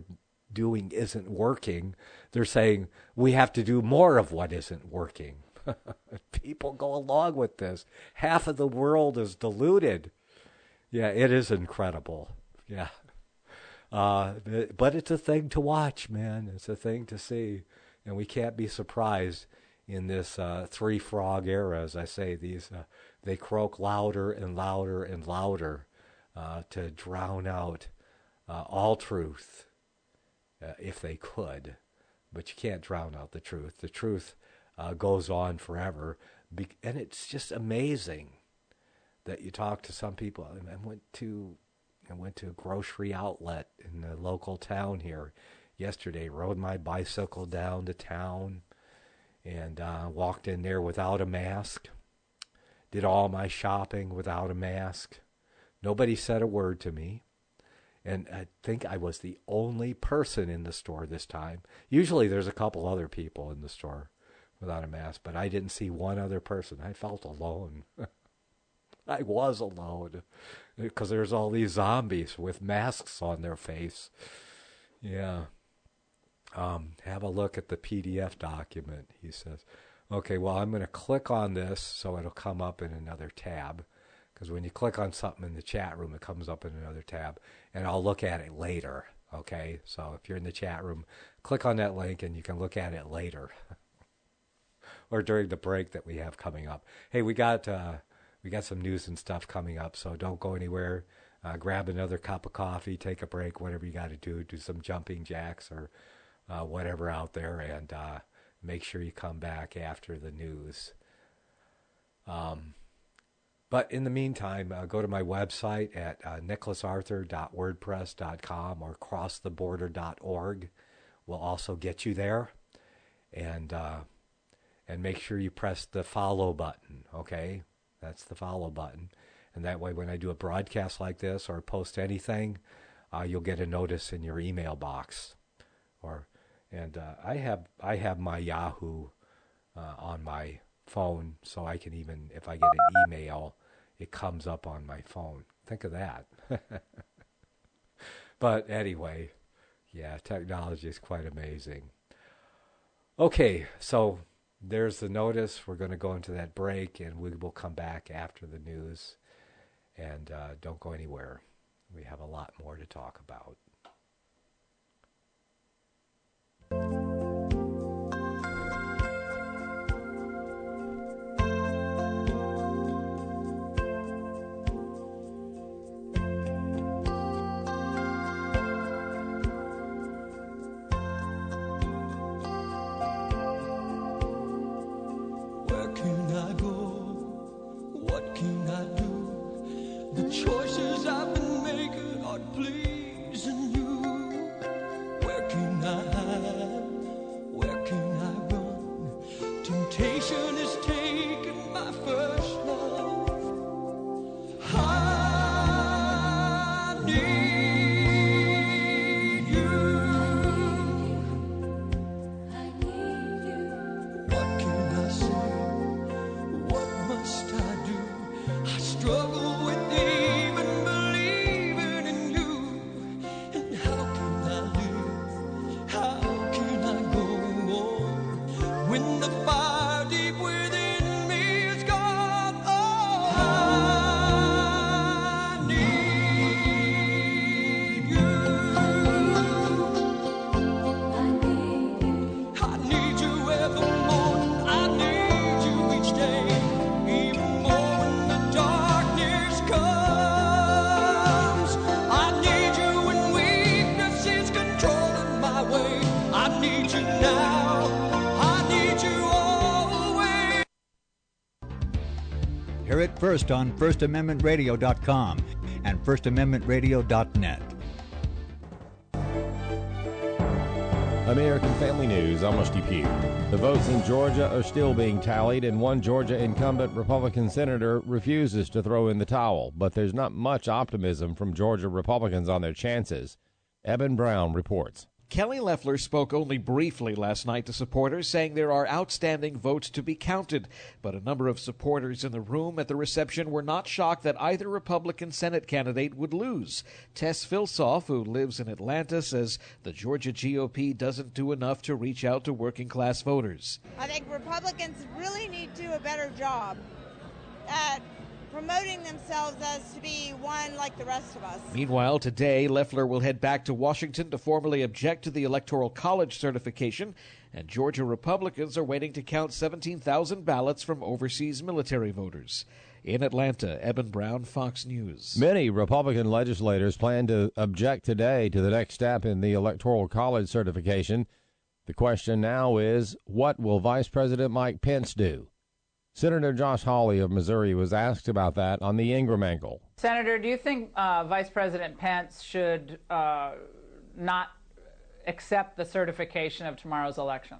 doing isn't working. They're saying we have to do more of what isn't working. People go along with this. Half of the world is deluded. Yeah, it is incredible. Yeah. Uh, but it's a thing to watch, man. It's a thing to see. And we can't be surprised in this uh, three-frog era, as I say. These uh, they croak louder and louder and louder uh, to drown out uh, all truth, uh, if they could. But you can't drown out the truth. The truth uh, goes on forever. Be- and it's just amazing that you talk to some people. I went to I went to a grocery outlet in the local town here yesterday, rode my bicycle down to town, and uh, walked in there without a mask, did all my shopping without a mask. Nobody said a word to me, and I think I was the only person in the store this time. Usually there's a couple other people in the store without a mask, but I didn't see one other person. I felt alone. I was alone because there's all these zombies with masks on their face. Yeah. Um, have a look at the P D F document, he says. Okay, well, I'm going to click on this so it'll come up in another tab. Because when you click on something in the chat room, it comes up in another tab. And I'll look at it later, okay? So if you're in the chat room, click on that link and you can look at it later. Or during the break that we have coming up. Hey, we got uh, we got some news and stuff coming up, so don't go anywhere. Uh, grab another cup of coffee, take a break, whatever you got to do. Do some jumping jacks or uh, whatever out there, and uh, make sure you come back after the news. Um, but in the meantime, uh, go to my website at uh, nicholas arthur dot wordpress dot com or cross the border dot org. We'll also get you there. And uh, and make sure you press the follow button, okay? That's the follow button. And that way when I do a broadcast like this or post anything, uh, you'll get a notice in your email box. Or and uh, I have I have my Yahoo uh, on my phone, so I can even, if I get an email, it comes up on my phone. Think of that. But anyway, yeah, technology is quite amazing. Okay, so there's the notice. We're going to go into that break, and we will come back after the news. And uh, don't go anywhere. We have a lot more to talk about. Choices I've been making are pleasing you. Where can I hide? Where can I run? Temptation is taking my first love. I need you. I need you. What can I say? What must I do? I struggle with Hear it first on first amendment radio dot com and first amendment radio dot net. American Family News, Amos Depew. The votes in Georgia are still being tallied, and one Georgia incumbent Republican senator refuses to throw in the towel. But there's not much optimism from Georgia Republicans on their chances. Eben Brown reports. Kelly Loeffler spoke only briefly last night to supporters, saying there are outstanding votes to be counted. But a number of supporters in the room at the reception were not shocked that either Republican Senate candidate would lose. Tess Filsoff, who lives in Atlanta, says the Georgia G O P doesn't do enough to reach out to working-class voters. I think Republicans really need to do a better job at promoting themselves as to be one like the rest of us. Meanwhile, today, Loeffler will head back to Washington to formally object to the Electoral College certification, and Georgia Republicans are waiting to count seventeen thousand ballots from overseas military voters. In Atlanta, Eben Brown, Fox News. Many Republican legislators plan to object today to the next step in the Electoral College certification. The question now is, what will Vice President Mike Pence do? Senator Josh Hawley of Missouri was asked about that on the Ingram Angle. Senator, do you think uh, Vice President Pence should uh, not accept the certification of tomorrow's election?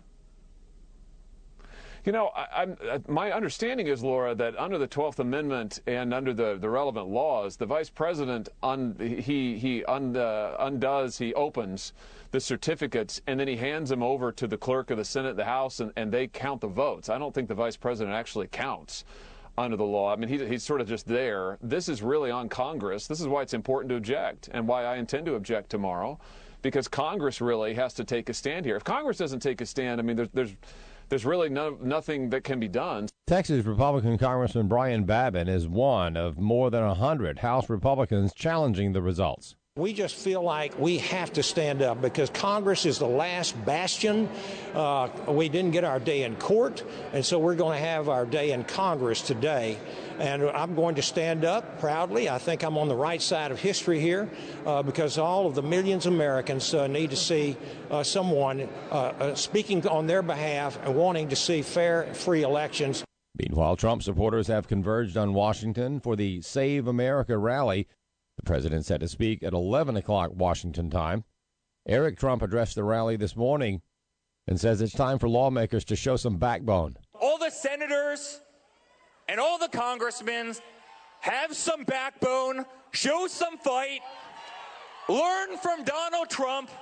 You know, I, I'm, uh, my understanding is, Laura, that under the twelfth Amendment and under the, the relevant laws, the vice president un, he he un, uh, undoes, he opens the certificates, and then he hands them over to the clerk of the Senate, the House, and, and they count the votes. I don't think the vice president actually counts under the law. I mean, he, he's sort of just there. This is really on Congress. This is why it's important to object, and why I intend to object tomorrow, because Congress really has to take a stand here. If Congress doesn't take a stand, I mean, there's there's There's really no, nothing that can be done. Texas Republican Congressman Brian Babin is one of more than one hundred House Republicans challenging the results. We just feel like we have to stand up because Congress is the last bastion. Uh, we didn't get our day in court, and so we're going to have our day in Congress today. And I'm going to stand up proudly. I think I'm on the right side of history here uh, because all of the millions of Americans uh, need to see uh, someone uh, uh, speaking on their behalf and wanting to see fair, free elections. Meanwhile, Trump supporters have converged on Washington for the Save America rally. The president set to speak at eleven o'clock Washington time. Eric Trump addressed the rally this morning and says it's time for lawmakers to show some backbone. All the senators and all the congressmen have some backbone, show some fight, learn from Donald Trump.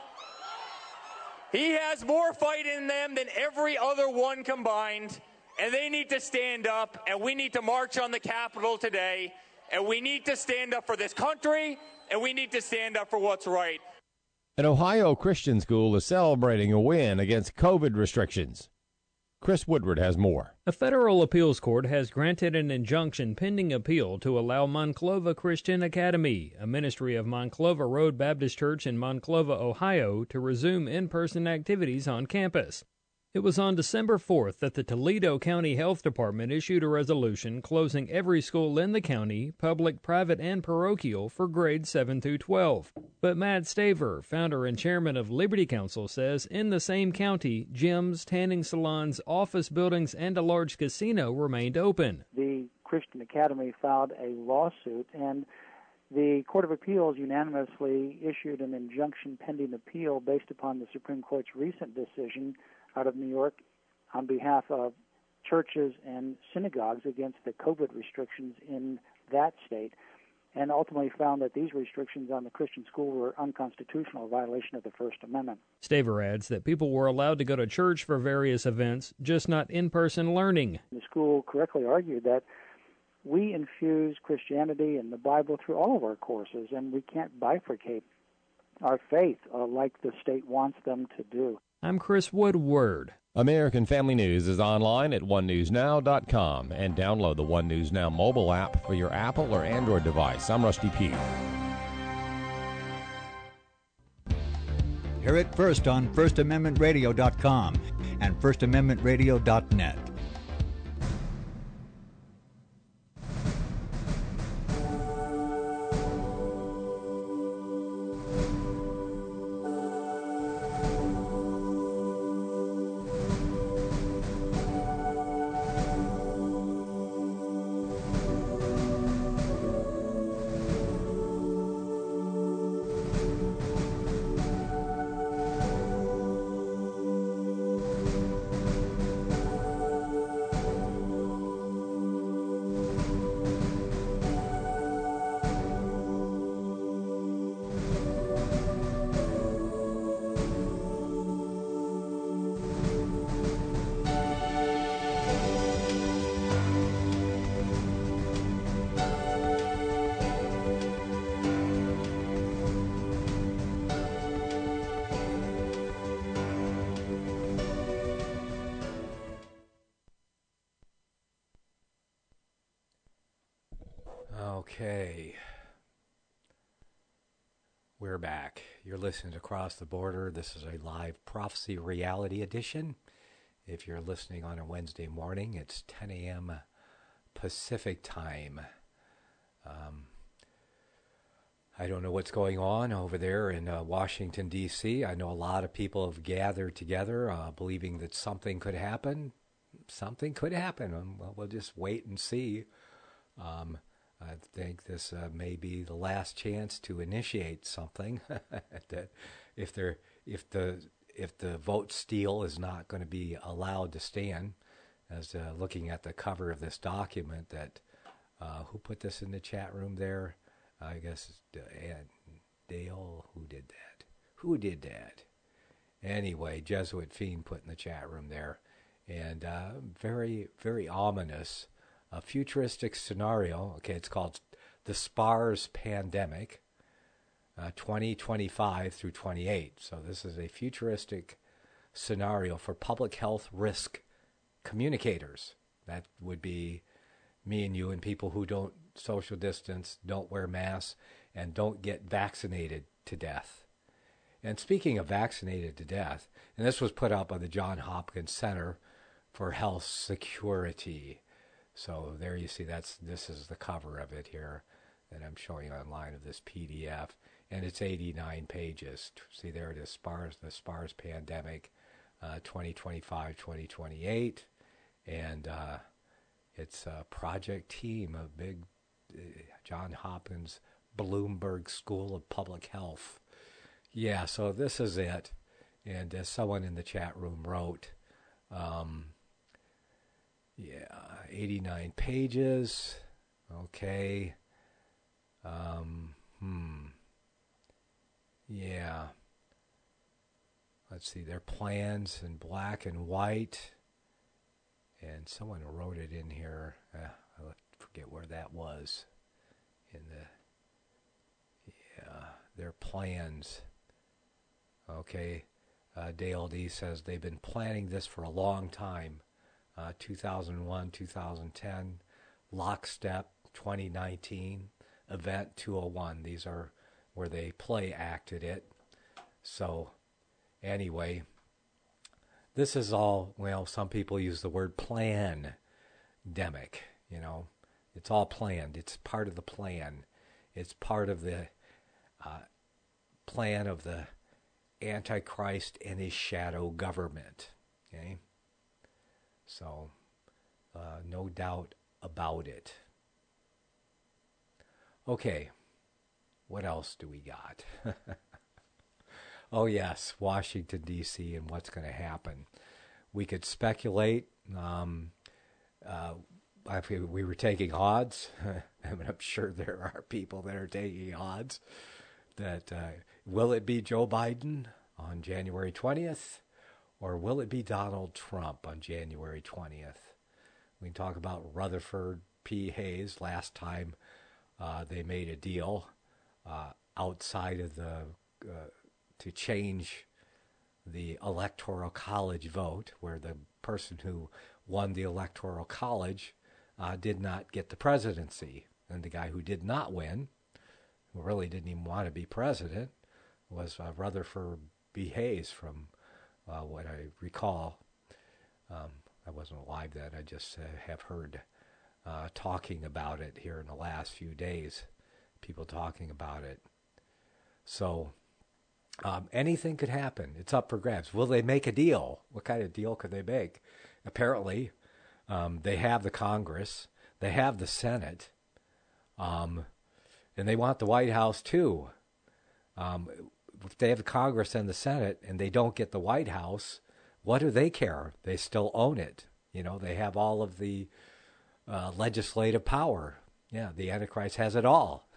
He has more fight in them than every other one combined, and they need to stand up, and we need to march on the Capitol today. And we need to stand up for this country, and we need to stand up for what's right. An Ohio Christian school is celebrating a win against COVID restrictions. Chris Woodward has more. A federal appeals court has granted an injunction pending appeal to allow Monclova Christian Academy, a ministry of Monclova Road Baptist Church in Monclova, Ohio, to resume in-person activities on campus. It was on December fourth that the Toledo County Health Department issued a resolution closing every school in the county, public, private, and parochial, for grades seven through twelve. But Matt Staver, founder and chairman of Liberty Counsel, says in the same county, gyms, tanning salons, office buildings, and a large casino remained open. The Christian Academy filed a lawsuit, and the Court of Appeals unanimously issued an injunction pending appeal based upon the Supreme Court's recent decision out of New York on behalf of churches and synagogues against the COVID restrictions in that state, and ultimately found that these restrictions on the Christian school were unconstitutional, a violation of the First Amendment. Staver adds that people were allowed to go to church for various events, just not in-person learning. The school correctly argued that we infuse Christianity and the Bible through all of our courses, and we can't bifurcate our faith uh, like the state wants them to do. I'm Chris Woodward. American Family News is online at one news now dot com and download the One News Now mobile app for your Apple or Android device. I'm Rusty Pugh. Hear it first on first amendment radio dot com and first amendment radio dot net. Okay. We're back. You're listening to Across the Border. This is a live Prophecy Reality Edition. If you're listening on a Wednesday morning, it's ten a.m. Pacific time. Um, I don't know what's going on over there in uh, Washington, D C I know a lot of people have gathered together uh, believing that something could happen. Something could happen. Um, well, we'll just wait and see. Um, I think this uh, may be the last chance to initiate something. that if there, if the if the vote steal is not going to be allowed to stand, as uh, looking at the cover of this document, that uh, who put this in the chat room there? I guess it's Dale. Who did that? Who did that? Anyway, Jesuit Fiend put in the chat room there, and uh, very very ominous. A futuristic scenario. Okay, it's called the SPARS pandemic, uh, twenty twenty-five through twenty-eight. So this is a futuristic scenario for public health risk communicators. That would be me and you and people who don't social distance, don't wear masks, and don't get vaccinated to death. And speaking of vaccinated to death, and this was put out by the Johns Hopkins Center for Health Security. So there you see, that's this is the cover of it here that I'm showing online of this P D F, and it's eighty-nine pages. See, there it is, SPARS, the SPARS pandemic, uh, twenty twenty-five twenty twenty-eight, and uh, it's a project team, a big uh, Johns Hopkins Bloomberg School of Public Health. Yeah, so this is it, and as someone in the chat room wrote, um, yeah, eighty-nine pages. Okay. Um, hmm. Yeah. Let's see, their plans in black and white. And someone wrote it in here. Uh, I forget where that was. In the, yeah, their plans. Okay. Uh, Dale D says they've been planning this for a long time. Uh, two thousand one, two thousand ten, Lockstep, twenty nineteen, Event two oh one. These are where they play acted it. So, anyway, this is all, well, some people use the word plan-demic, you know. It's all planned. It's part of the plan. It's part of the uh, plan of the Antichrist and his shadow government, okay? So, uh, no doubt about it. Okay, what else do we got? Oh, yes, Washington, D C and what's going to happen. We could speculate. Um, uh, if we were taking odds, I mean, I'm sure there are people that are taking odds, that uh, will it be Joe Biden on January twentieth? Or will it be Donald Trump on January twentieth? We can talk about Rutherford P. Hayes. Last time uh, they made a deal uh, outside of the, uh, to change the Electoral College vote, where the person who won the Electoral College uh, did not get the presidency. And the guy who did not win, who really didn't even want to be president, was uh, Rutherford B. Hayes from Uh, what I recall. um, I wasn't alive then. I just uh, have heard uh, talking about it here in the last few days, people talking about it. So um, anything could happen. It's up for grabs. Will they make a deal? What kind of deal could they make? Apparently, um, they have the Congress, they have the Senate, um, and they want the White House too. Um, if they have the Congress and the Senate and they don't get the White House, what do they care? They still own it. You know, they have all of the uh, legislative power. Yeah, the Antichrist has it all.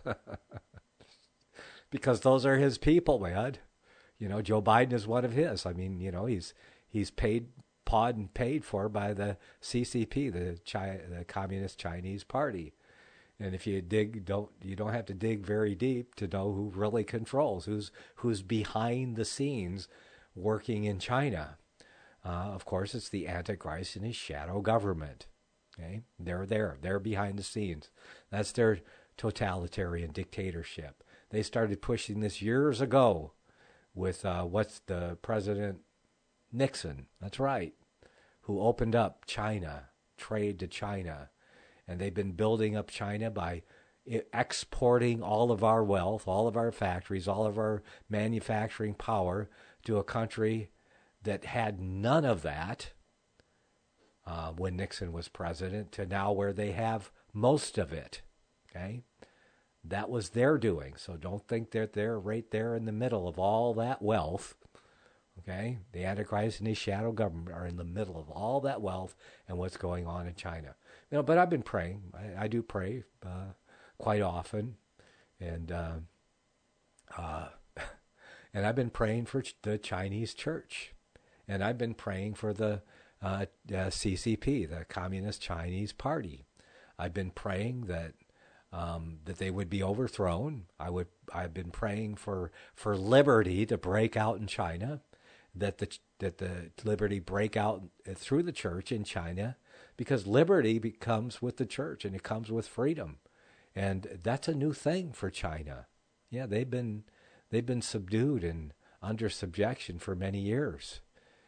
Because those are his people, man. You know, Joe Biden is one of his. I mean, you know, he's he's paid, pawed and paid for by the C C P, the Chi- the Communist Chinese Party. And if you dig, don't you don't have to dig very deep to know who really controls, who's who's behind the scenes working in China. Uh, of course, it's the Antichrist and his shadow government. Okay, they're there, they're behind the scenes. That's their totalitarian dictatorship. They started pushing this years ago with uh, what's the President Nixon, that's right, who opened up China, trade to China. And they've been building up China by exporting all of our wealth, all of our factories, all of our manufacturing power to a country that had none of that uh, when Nixon was president, to now where they have most of it. Okay? That was their doing. So don't think that they're right there in the middle of all that wealth. Okay? The Antichrist and his shadow government are in the middle of all that wealth and what's going on in China. You know, but I've been praying. I, I do pray uh, quite often. And uh, uh, and I've been praying for ch- the Chinese church. And I've been praying for the uh, uh, C C P, the Communist Chinese Party. I've been praying that um, that they would be overthrown. I would. I've been praying for, for liberty to break out in China, that the that the liberty break out through the church in China, because liberty becomes with the church and it comes with freedom, and that's a new thing for China. Yeah, they've been they've been subdued and under subjection for many years.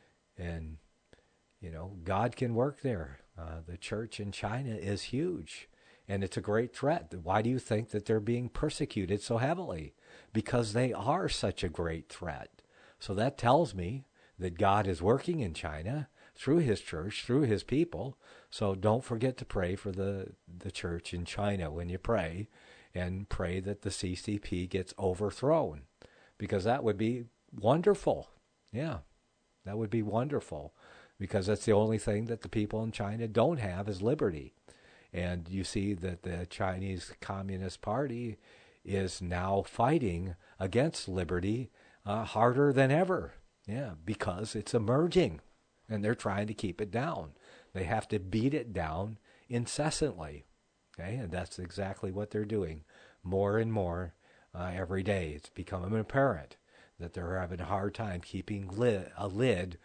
And, you know, God can work there. Uh, the church in China is huge, and it's a great threat. Why do you think that they're being persecuted so heavily? Because they are such a great threat. So that tells me that God is working in China through his church, through his people. So don't forget to pray for the, the church in China when you pray, and pray that the C C P gets overthrown, because that would be wonderful. Yeah. That would be wonderful, because that's the only thing that the people in China don't have is liberty. And you see that the Chinese Communist Party is now fighting against liberty uh, harder than ever. Yeah, because it's emerging, and they're trying to keep it down. They have to beat it down incessantly. Okay, and that's exactly what they're doing more and more uh, every day. It's becoming apparent that they're having a hard time keeping lid, a lid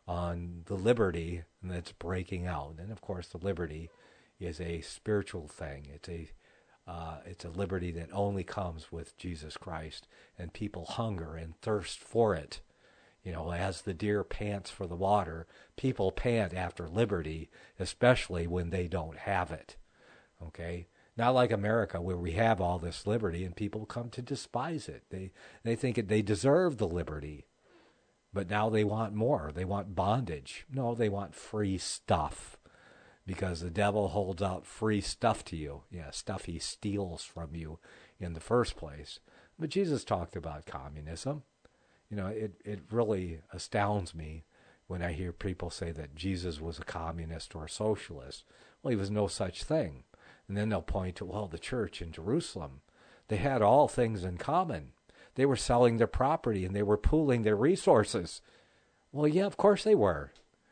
on the liberty that's breaking out. And of course, the liberty is a spiritual thing. It's a uh, it's a liberty that only comes with Jesus Christ, and people hunger and thirst for it. You know, as the deer pants for the water, people pant after liberty, especially when they don't have it. Okay? Not like America, where we have all this liberty and people come to despise it. They they think it, they deserve the liberty, but now they want more. They want bondage. No, they want free stuff, because the devil holds out free stuff to you. Yeah, stuff he steals from you in the first place. But Jesus talked about communism. You know, it, it really astounds me when I hear people say that Jesus was a communist or a socialist. Well, he was no such thing. And then they'll point to, well, the church in Jerusalem, they had all things in common. They were selling their property and they were pooling their resources. Well, yeah, of course they were,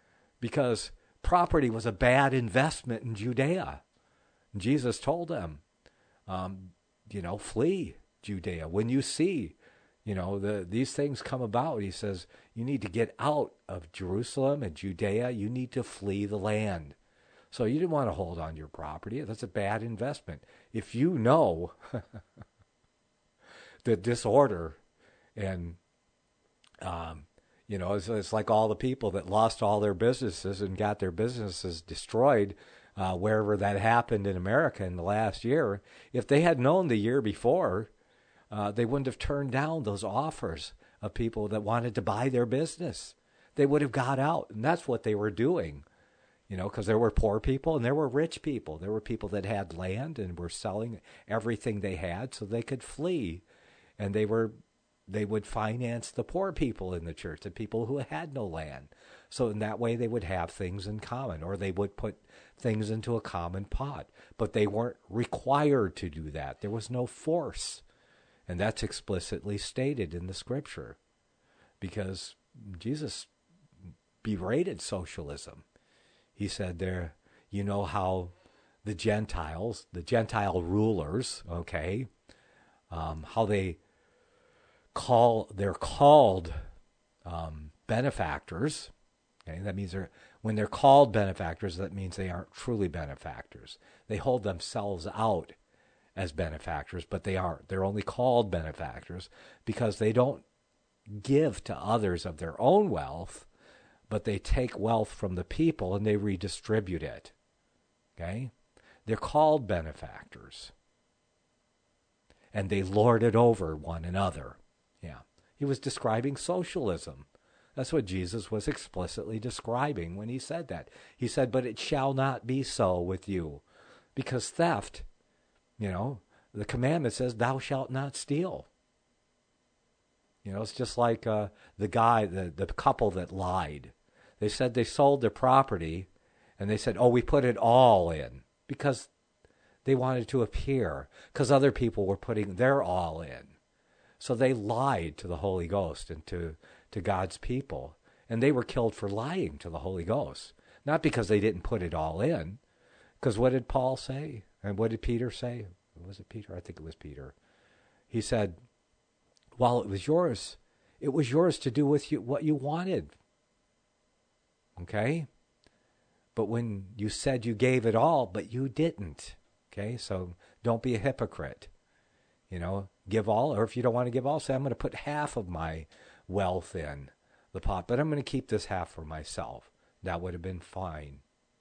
because property was a bad investment in Judea. And Jesus told them, um, you know, flee Judea. When you see, you know, the these things come about, he says, you need to get out of Jerusalem and Judea. You need to flee the land. So you didn't want to hold on to your property. That's a bad investment. If you know the disorder and, um, you know, it's, it's like all the people that lost all their businesses and got their businesses destroyed uh, wherever that happened in America in the last year. If they had known the year before, uh, they wouldn't have turned down those offers of people that wanted to buy their business. They would have got out, and that's what they were doing. You know, because there were poor people and there were rich people. There were people that had land and were selling everything they had so they could flee. And they were, they would finance the poor people in the church, the people who had no land. So in that way they would have things in common, or they would put things into a common pot. But they weren't required to do that. There was no force. And that's explicitly stated in the scripture, because Jesus berated socialism. He said there, you know how the Gentiles, the Gentile rulers, okay, um, how they call, they're called um, benefactors. Okay, that means they're, when they're called benefactors, that means they aren't truly benefactors. They hold themselves out as benefactors, but they aren't. They're only called benefactors because they don't give to others of their own wealth, but they take wealth from the people and they redistribute it. Okay? They're called benefactors. And they lord it over one another. Yeah. He was describing socialism. That's what Jesus was explicitly describing when he said that. He said, but it shall not be so with you. Because theft, you know, the commandment says, thou shalt not steal. You know, it's just like uh, the guy, the, the couple that lied. They said they sold their property, and they said, oh, we put it all in. Because they wanted to appear, because other people were putting their all in. So they lied to the Holy Ghost and to, to God's people. And they were killed for lying to the Holy Ghost. Not because they didn't put it all in. Because what did Paul say? And what did Peter say? Was it Peter? I think it was Peter. He said, while it was yours, it was yours to do with you what you wanted. Okay? But when you said you gave it all, but you didn't. Okay? So don't be a hypocrite. You know, give all, or if you don't want to give all, say, I'm going to put half of my wealth in the pot, but I'm going to keep this half for myself. That would have been fine.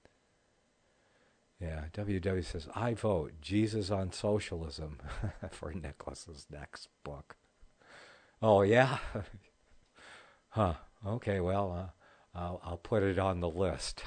Yeah, W W says, I vote Jesus on socialism for Nicholas's next book. Oh, yeah? Huh. Okay, well, uh, I'll, I'll put it on the list.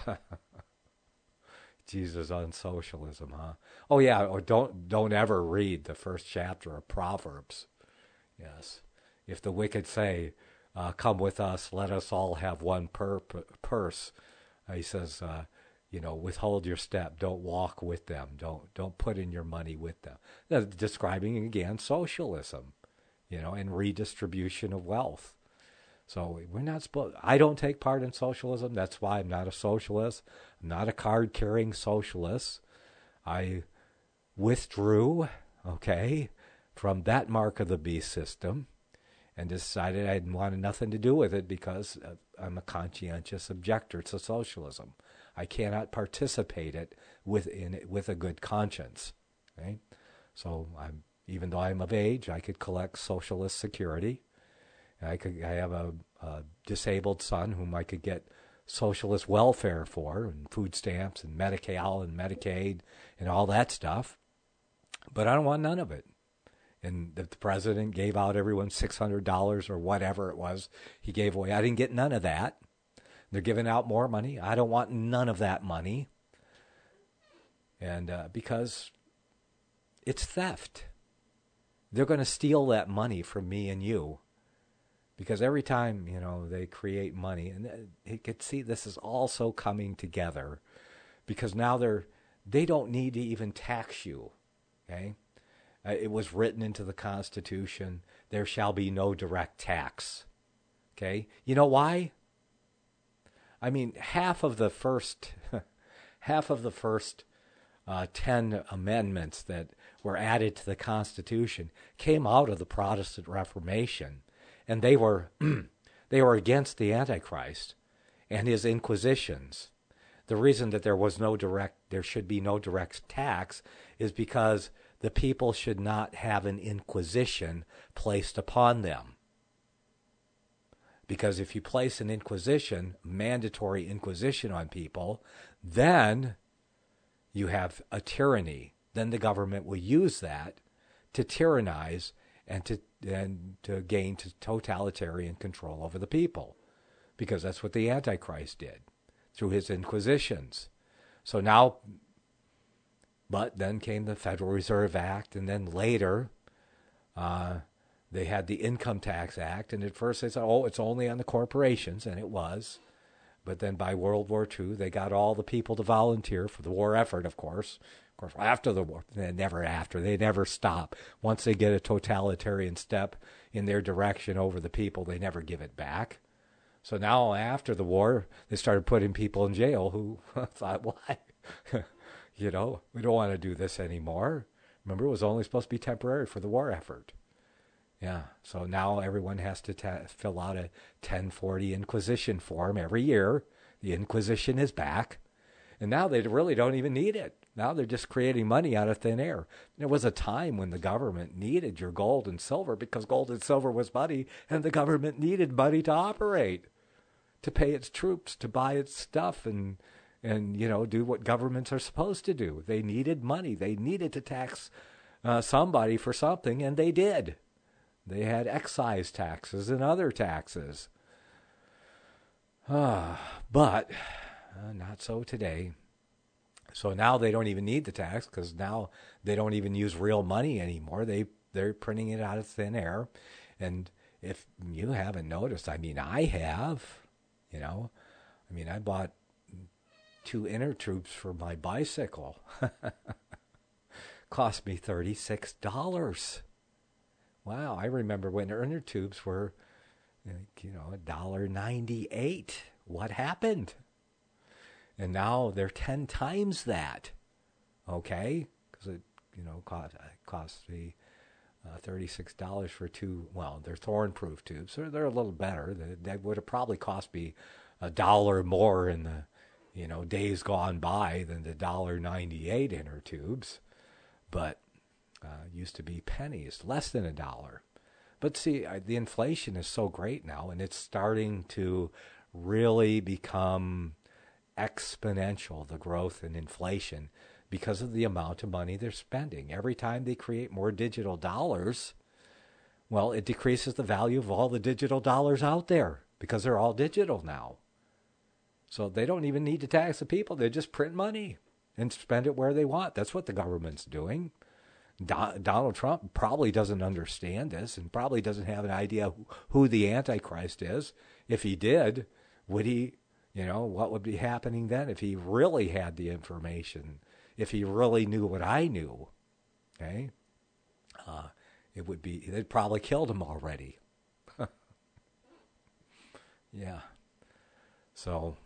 Jesus on socialism, huh? Oh, yeah, or don't don't ever read the first chapter of Proverbs. Yes. If the wicked say, uh, come with us, let us all have one per- purse. Uh, he says, uh, you know, withhold your step. Don't walk with them. Don't don't put in your money with them. Now, describing, again, socialism, you know, and redistribution of wealth. So we're not supposed, I don't take part in socialism. That's why I'm not a socialist. I'm not a card-carrying socialist. I withdrew, okay, from that mark of the beast system and decided I wanted nothing to do with it because I'm a conscientious objector to socialism. I cannot participate it with, in it with a good conscience. Okay? So I'm, even though I'm of age, I could collect socialist security. I could. I have a, a disabled son whom I could get socialist welfare for, and food stamps, and Medi-Cal, and Medicaid, and all that stuff. But I don't want none of it. And if the president gave out everyone six hundred dollars or whatever it was he gave away, I didn't get none of that. They're giving out more money. I don't want none of that money. And uh, because it's theft. They're going to steal that money from me and you. Because every time, you know, they create money, and you can see this is also coming together, because now they're, they don't need to even tax you, okay? Uh, it was written into the Constitution, there shall be no direct tax, okay? You know why? I mean, half of the first, half of the first uh, ten amendments that were added to the Constitution came out of the Protestant Reformation. And they were they were against the Antichrist and his inquisitions. The reason that there was no direct, there should be no direct tax is because the people should not have an inquisition placed upon them. Because if you place an inquisition, mandatory inquisition on people, then you have a tyranny. Then the government will use that to tyrannize and to and to gain totalitarian control over the people, because that's what the Antichrist did through his inquisitions. So now, but then came the Federal Reserve Act, and then later uh, they had the Income Tax Act, and at first they said, oh, it's only on the corporations, and it was. But then by World War Two, they got all the people to volunteer for the war effort, of course. Of course, after the war, never after. They never stop. Once they get a totalitarian step in their direction over the people, they never give it back. So now after the war, they started putting people in jail who thought, why? You know, we don't want to do this anymore. Remember, it was only supposed to be temporary for the war effort. Yeah, so now everyone has to ta- fill out a ten forty Inquisition form every year. The Inquisition is back. And now they really don't even need it. Now they're just creating money out of thin air. There was a time when the government needed your gold and silver because gold and silver was money, and the government needed money to operate, to pay its troops, to buy its stuff, and, and you know, do what governments are supposed to do. They needed money. They needed to tax uh, somebody for something, and they did. They had excise taxes and other taxes. Uh, but uh, not so today. So now they don't even need the tax because now they don't even use real money anymore. They, they're printing it out of thin air. And if you haven't noticed, I mean, I have, you know, I mean, I bought two inner tubes for my bicycle. Cost me thirty-six dollars. Wow, I remember when inner tubes were, you know, one dollar ninety-eight. What happened? And now they're ten times that, okay? Because it, you know, cost, cost me uh, thirty-six dollars for two, well, they're thorn-proof tubes. So they're a little better. They, they would have probably cost me a dollar more in the, you know, days gone by than the one dollar ninety-eight inner tubes. But uh, used to be pennies, less than a dollar. But see, I, the inflation is so great now, and it's starting to really become exponential, the growth in inflation, because of the amount of money they're spending. Every time they create more digital dollars, well, it decreases the value of all the digital dollars out there because they're all digital now. So they don't even need to tax the people. They just print money and spend it where they want. That's what the government's doing. Do- Donald Trump probably doesn't understand this and probably doesn't have an idea who the Antichrist is. If he did, would he... You know, what would be happening then if he really had the information, if he really knew what I knew, okay? Uh, it would be, they'd probably killed him already. Yeah. So,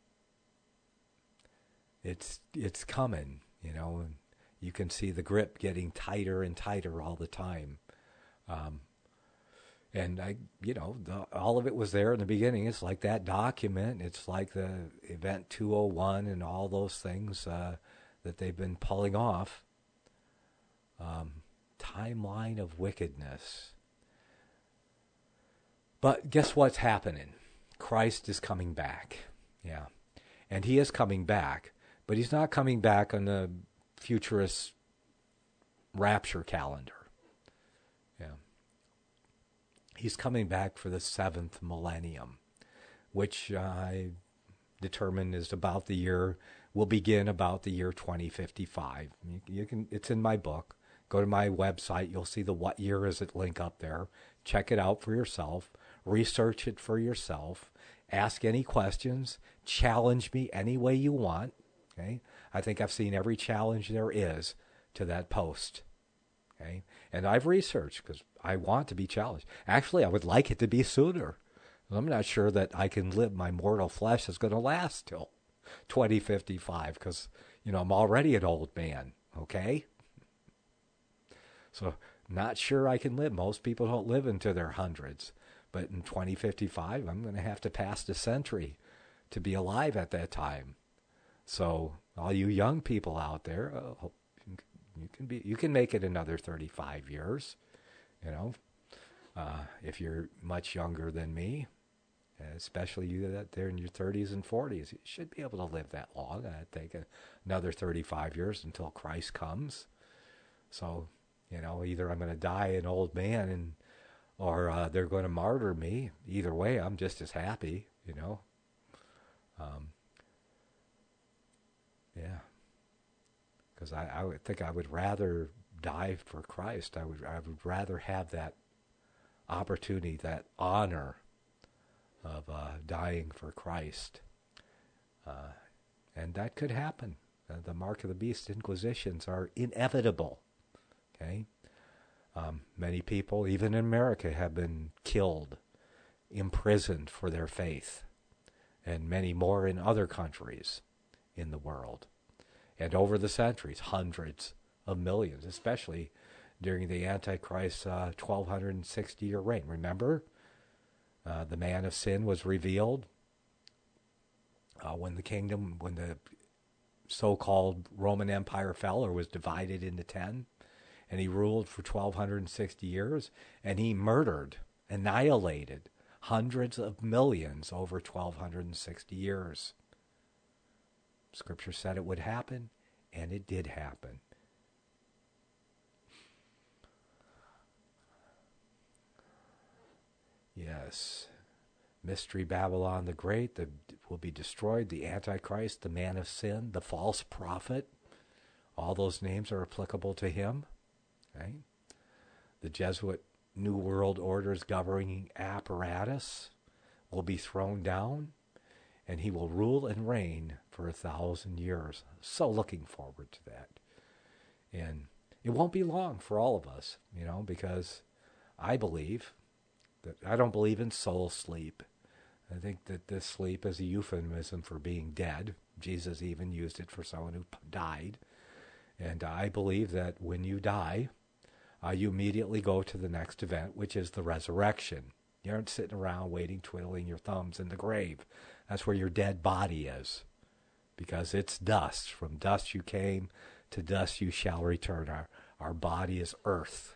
it's it's coming, you know, and you can see the grip getting tighter and tighter all the time. Um And I, you know, the, all of it was there in the beginning. It's like that document. It's like the Event two oh one and all those things uh, that they've been pulling off. Um, timeline of wickedness. But guess what's happening? Christ is coming back. Yeah. And he is coming back. But he's not coming back on the futurist rapture calendar. Yeah. He's coming back for the seventh millennium, which I determine is about the year, will begin about the year twenty fifty-five. You, you can, it's in my book. Go to my website. You'll see the what year is it link up there. Check it out for yourself. Research it for yourself. Ask any questions. Challenge me any way you want. Okay? I think I've seen every challenge there is to that post. Okay? And I've researched because I want to be challenged. Actually, I would like it to be sooner. I'm not sure that I can live, my mortal flesh is going to last till twenty fifty-five because, you know, I'm already an old man, okay? So, not sure I can live. Most people don't live into their hundreds. But in twenty fifty-five, I'm going to have to pass the century to be alive at that time. So, all you young people out there, uh, you can be, you can make it another thirty-five years, you know, uh, if you're much younger than me, especially you that they're in your thirties and forties. You should be able to live that long. I think another thirty-five years until Christ comes. So, you know, either I'm going to die an old man and or uh, they're going to martyr me. Either way, I'm just as happy, you know. Um, yeah. Because I, I would think I would rather die for Christ. I would I would rather have that opportunity, that honor of uh, dying for Christ. Uh, and that could happen. Uh, the Mark of the Beast Inquisitions are inevitable. Okay? Um, many people, even in America, have been killed, imprisoned for their faith, and many more in other countries in the world. And over the centuries, hundreds of millions, especially during the Antichrist's uh, twelve sixty year reign. Remember, uh, the man of sin was revealed uh, when the kingdom, when the so-called Roman Empire fell or was divided into ten, and he ruled for twelve sixty years, and he murdered, annihilated hundreds of millions over twelve sixty years. Scripture said it would happen, and it did happen. Yes. Mystery Babylon the Great the, will be destroyed. The Antichrist, the man of sin, the false prophet. All those names are applicable to him. Okay? The Jesuit New World Order's governing apparatus will be thrown down, and he will rule and reign for a thousand years. So looking forward to that. And it won't be long for all of us, you know, because I believe that I don't believe in soul sleep. I think that this sleep is a euphemism for being dead. Jesus even used it for someone who died. And I believe that when you die, uh, you immediately go to the next event, which is the resurrection. You aren't sitting around waiting, twiddling your thumbs in the grave. That's where your dead body is, because it's dust. From dust you came, to dust you shall return. Our, our body is earth.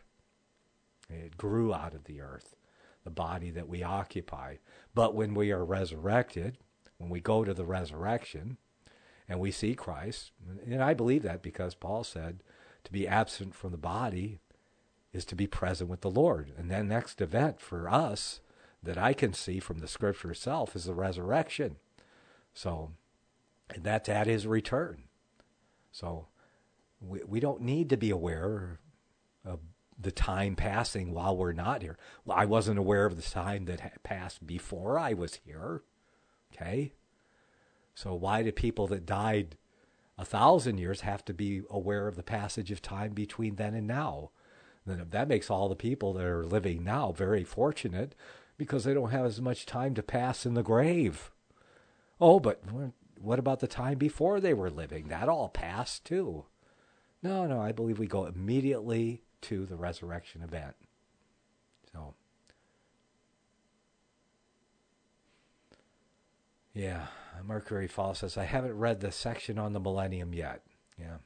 It grew out of the earth, the body that we occupy. But when we are resurrected, when we go to the resurrection and we see Christ, and I believe that because Paul said to be absent from the body is to be present with the Lord. And then next event for us that I can see from the Scripture itself is the resurrection. So, and that's at his return. So we, we don't need to be aware of the time passing while we're not here. Well, I wasn't aware of the time that had passed before I was here. Okay? So why do people that died a thousand years have to be aware of the passage of time between then and now? Then that makes all the people that are living now very fortunate, because they don't have as much time to pass in the grave. Oh, but what about the time before they were living? That all passed too. No, no, I believe we go immediately to the resurrection event. So, yeah, Mercury Fall says, I haven't read the section on the millennium yet. Yeah.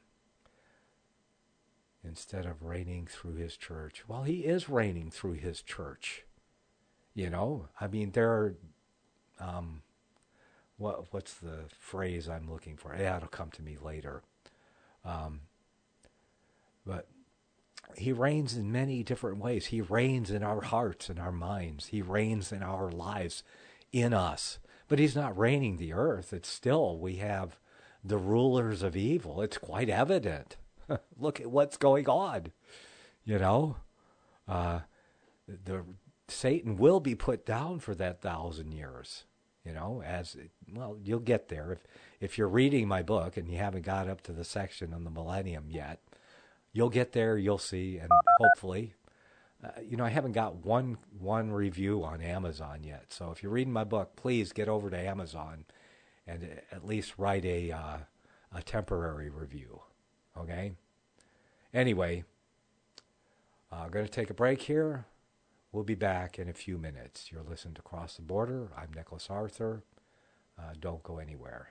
Instead of reigning through his church. Well, he is reigning through his church. You know, I mean, there are, um, what what's the phrase I'm looking for? Yeah, it'll come to me later. Um, but he reigns in many different ways. He reigns in our hearts and our minds. He reigns in our lives, in us. But he's not reigning the earth. It's still, we have the rulers of evil. It's quite evident. Look at what's going on. You know, uh, the Satan will be put down for that thousand years. You know, as well, you'll get there. If if you're reading my book and you haven't got up to the section on the millennium yet, you'll get there. You'll see, and hopefully, uh, you know, I haven't got one one review on Amazon yet. So if you're reading my book, please get over to Amazon and at least write a uh, a temporary review. Okay? Anyway, I'm uh, going to take a break here. We'll be back in a few minutes. You're listening to Cross the Border. I'm Nicholas Arthur. Uh, don't go anywhere.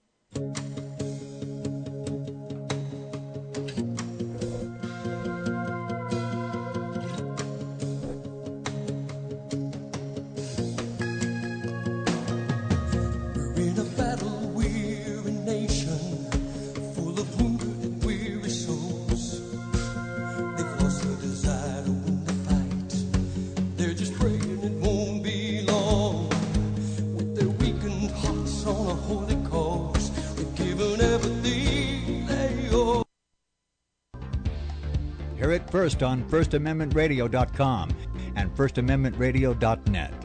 First on first amendment radio dot com and first amendment radio dot net.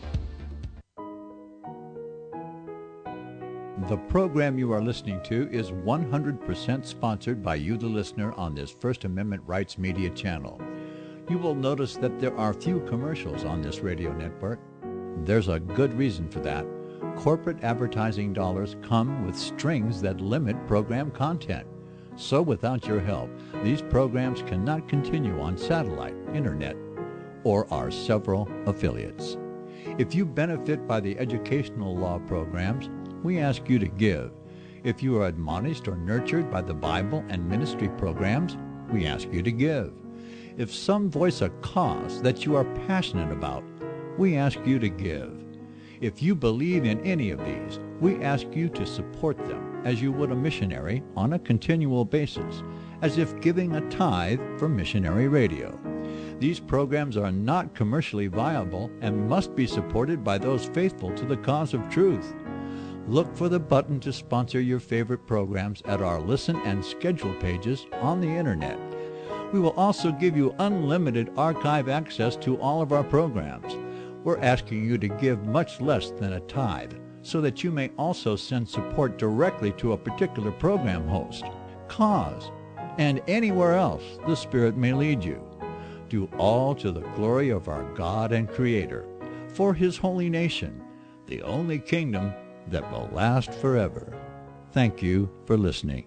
The program you are listening to is one hundred percent sponsored by you, the listener, on this First Amendment Rights Media channel. You will notice that there are few commercials on this radio network. There's a good reason for that. Corporate advertising dollars come with strings that limit program content. So without your help, these programs cannot continue on satellite, internet, or our several affiliates. If you benefit by the educational law programs, we ask you to give. If you are admonished or nurtured by the Bible and ministry programs, we ask you to give. If some voice a cause that you are passionate about, we ask you to give. If you believe in any of these, we ask you to support them as you would a missionary on a continual basis, as if giving a tithe for missionary radio. These programs are not commercially viable and must be supported by those faithful to the cause of truth. Look for the button to sponsor your favorite programs at our listen and schedule pages on the internet. We will also give you unlimited archive access to all of our programs. We're asking you to give much less than a tithe, so that you may also send support directly to a particular program host, cause, and anywhere else the Spirit may lead you. Do all to the glory of our God and Creator, for His holy nation, the only kingdom that will last forever. Thank you for listening.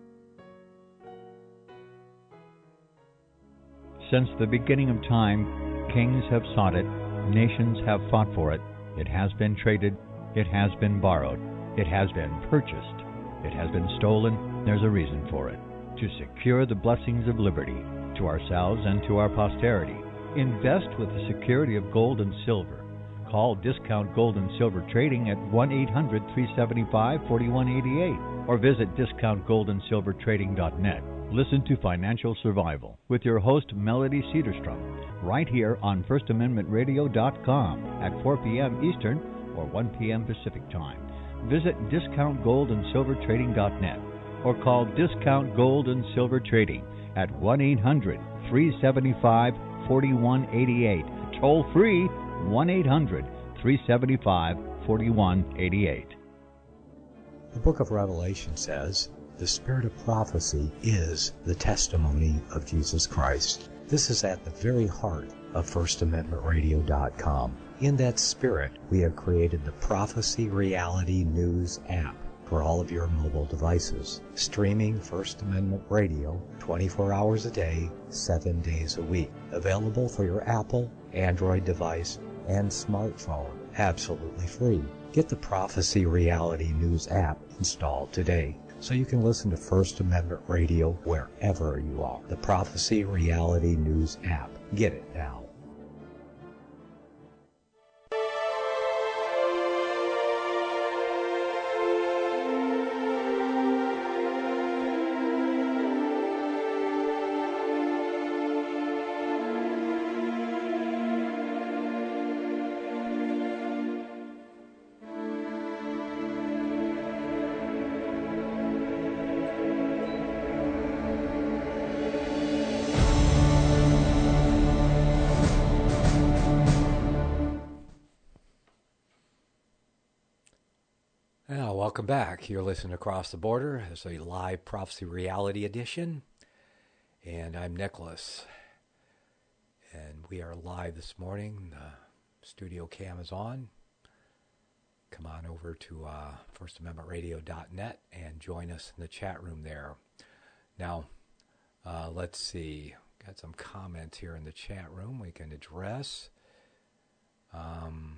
Since the beginning of time, kings have sought it, nations have fought for it. It has been traded, it has been borrowed, it has been purchased, it has been stolen. There's a reason for it. To secure the blessings of liberty to ourselves and to our posterity, invest with the security of gold and silver. Call Discount Gold and Silver Trading at one eight hundred, three seven five, four one eight eight or visit discount gold and silver trading dot net. Listen to Financial Survival with your host, Melody Cedarstrom, right here on first amendment radio dot com at four p.m. Eastern or one p.m. Pacific Time. Visit discount gold and silver trading dot net or call Discount Gold and Silver Trading at one eight hundred, three seven five, four one eight eight. Toll free one eight hundred, three seven five, four one eight eight. The book of Revelation says, the spirit of prophecy is the testimony of Jesus Christ. This is at the very heart of first amendment radio dot com. In that spirit, we have created the Prophecy Reality News app for all of your mobile devices, streaming First Amendment Radio twenty-four hours a day, seven days a week. Available for your Apple, Android device, and smartphone, absolutely free. Get the Prophecy Reality News app installed today, so you can listen to First Amendment Radio wherever you are. The Prophecy Reality News app. Get it now. Welcome back. You're listening Across the Border. It's a live Prophecy Reality edition. And I'm Nicholas. And we are live this morning. The studio cam is on. Come on over to uh, first amendment radio dot net and join us in the chat room there. Now, uh, let's see. Got some comments here in the chat room we can address. Um...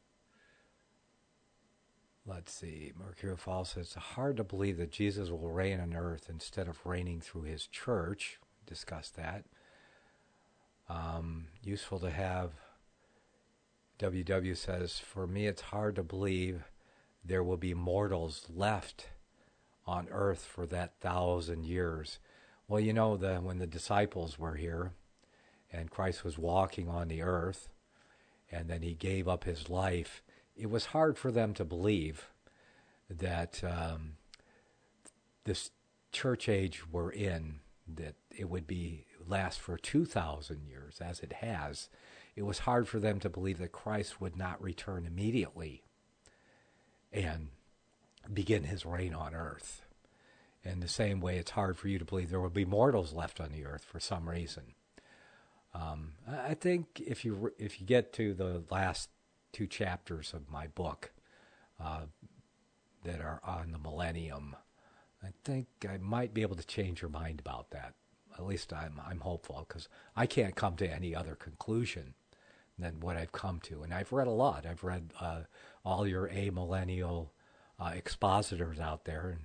Let's see. Mercury Falls says, it's hard to believe that Jesus will reign on earth instead of reigning through his church. Discuss that. Um, useful to have. W W says, for me it's hard to believe there will be mortals left on earth for that thousand years. Well, you know, the, when the disciples were here and Christ was walking on the earth and then he gave up his life, it was hard for them to believe that um, this church age we're in, that it would be last for two thousand years, as it has. It was hard for them to believe that Christ would not return immediately and begin his reign on earth. In the same way, it's hard for you to believe there will be mortals left on the earth for some reason. Um, I think if you if you get to the last two chapters of my book uh, that are on the millennium, I think I might be able to change your mind about that. At least I'm I'm hopeful, because I can't come to any other conclusion than what I've come to. And I've read a lot. I've read uh, all your amillennial uh, expositors out there, and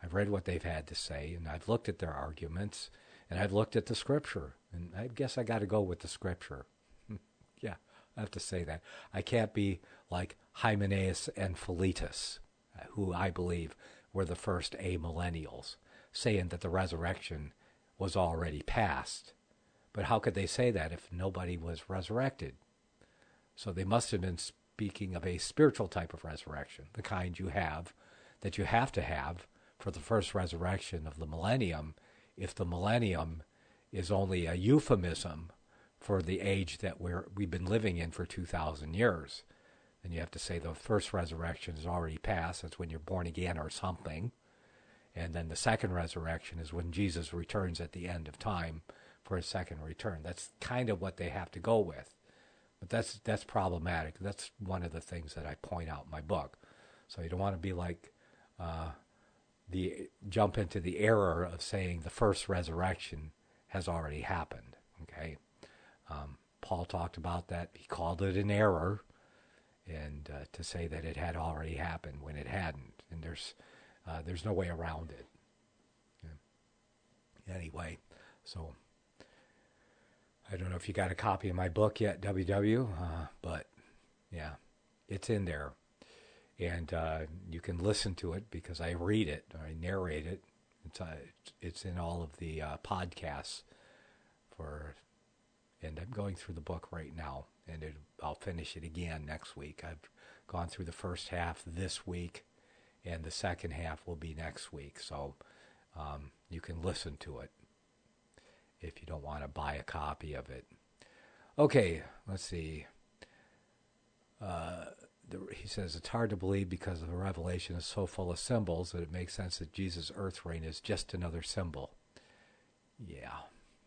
I've read what they've had to say, and I've looked at their arguments, and I've looked at the Scripture, and I guess I got to go with the Scripture. Yeah, I have to say that. I can't be like Hymenaeus and Philetus, who I believe were the first amillennials, saying that the resurrection was already past. But how could they say that if nobody was resurrected? So they must have been speaking of a spiritual type of resurrection, the kind you have, that you have to have for the first resurrection of the millennium, if the millennium is only a euphemism for the age that we're, we've been living in for two thousand years. Then you have to say the first resurrection is already past. That's when you're born again or something. And then the second resurrection is when Jesus returns at the end of time for his second return. That's kind of what they have to go with. But that's that's problematic. That's one of the things that I point out in my book. So you don't want to be like uh, the jump into the error of saying the first resurrection has already happened. Okay, um, Paul talked about that. He called it an error, and uh, to say that it had already happened when it hadn't. And there's uh, there's no way around it. Yeah. Anyway, so. I don't know if you got a copy of my book yet, W W, uh, but yeah, it's in there. And uh, you can listen to it because I read it, or I narrate it. It's, uh, it's in all of the uh, podcasts. For, and I'm going through the book right now, and it, I'll finish it again next week. I've gone through the first half this week, and the second half will be next week. So um, you can listen to it if you don't want to buy a copy of it. Okay, let's see. Uh, the, he says, it's hard to believe because the Revelation is so full of symbols that it makes sense that Jesus' earth reign is just another symbol. Yeah.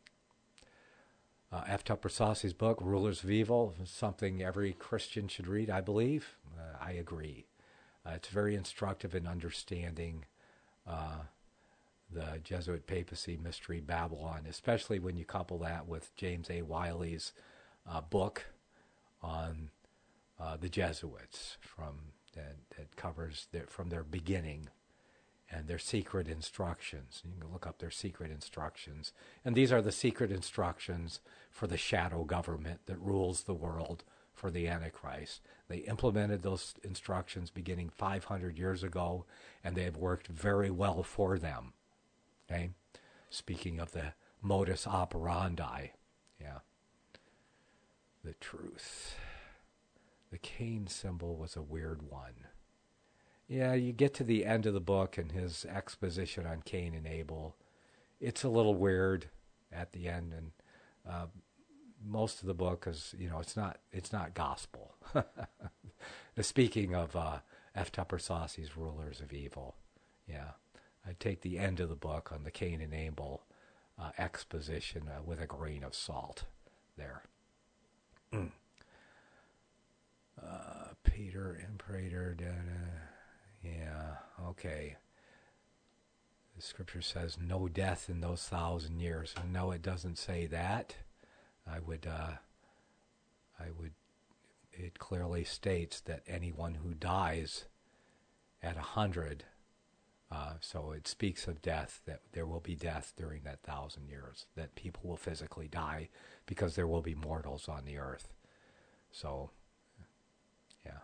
Uh, F. Tupper Saucy's book, Rulers of Evil, is something every Christian should read, I believe. Uh, I agree. Uh, it's very instructive in understanding uh, the Jesuit papacy mystery Babylon, especially when you couple that with James A. Wiley's uh, book on uh, the Jesuits, from that, that covers their, from their beginning and their secret instructions. You can look up their secret instructions. And these are the secret instructions for the shadow government that rules the world for the Antichrist. They implemented those instructions beginning five hundred years ago, and they have worked very well for them. Okay, speaking of the modus operandi, yeah, the truth. The Cain symbol was a weird one. Yeah, you get to the end of the book and his exposition on Cain and Abel. It's a little weird at the end, and uh, most of the book is, you know, it's not it's not gospel. Speaking of uh, F. Tupper Saucy's Rulers of Evil, yeah. I take the end of the book on the Cain and Abel uh, exposition uh, with a grain of salt there. Mm. Uh, Peter, Imperator, yeah, okay. The scripture says no death in those thousand years. No, it doesn't say that. I would, uh, I would, it clearly states that anyone who dies at a hundred, Uh, so it speaks of death, that there will be death during that thousand years, that people will physically die because there will be mortals on the earth. So, yeah.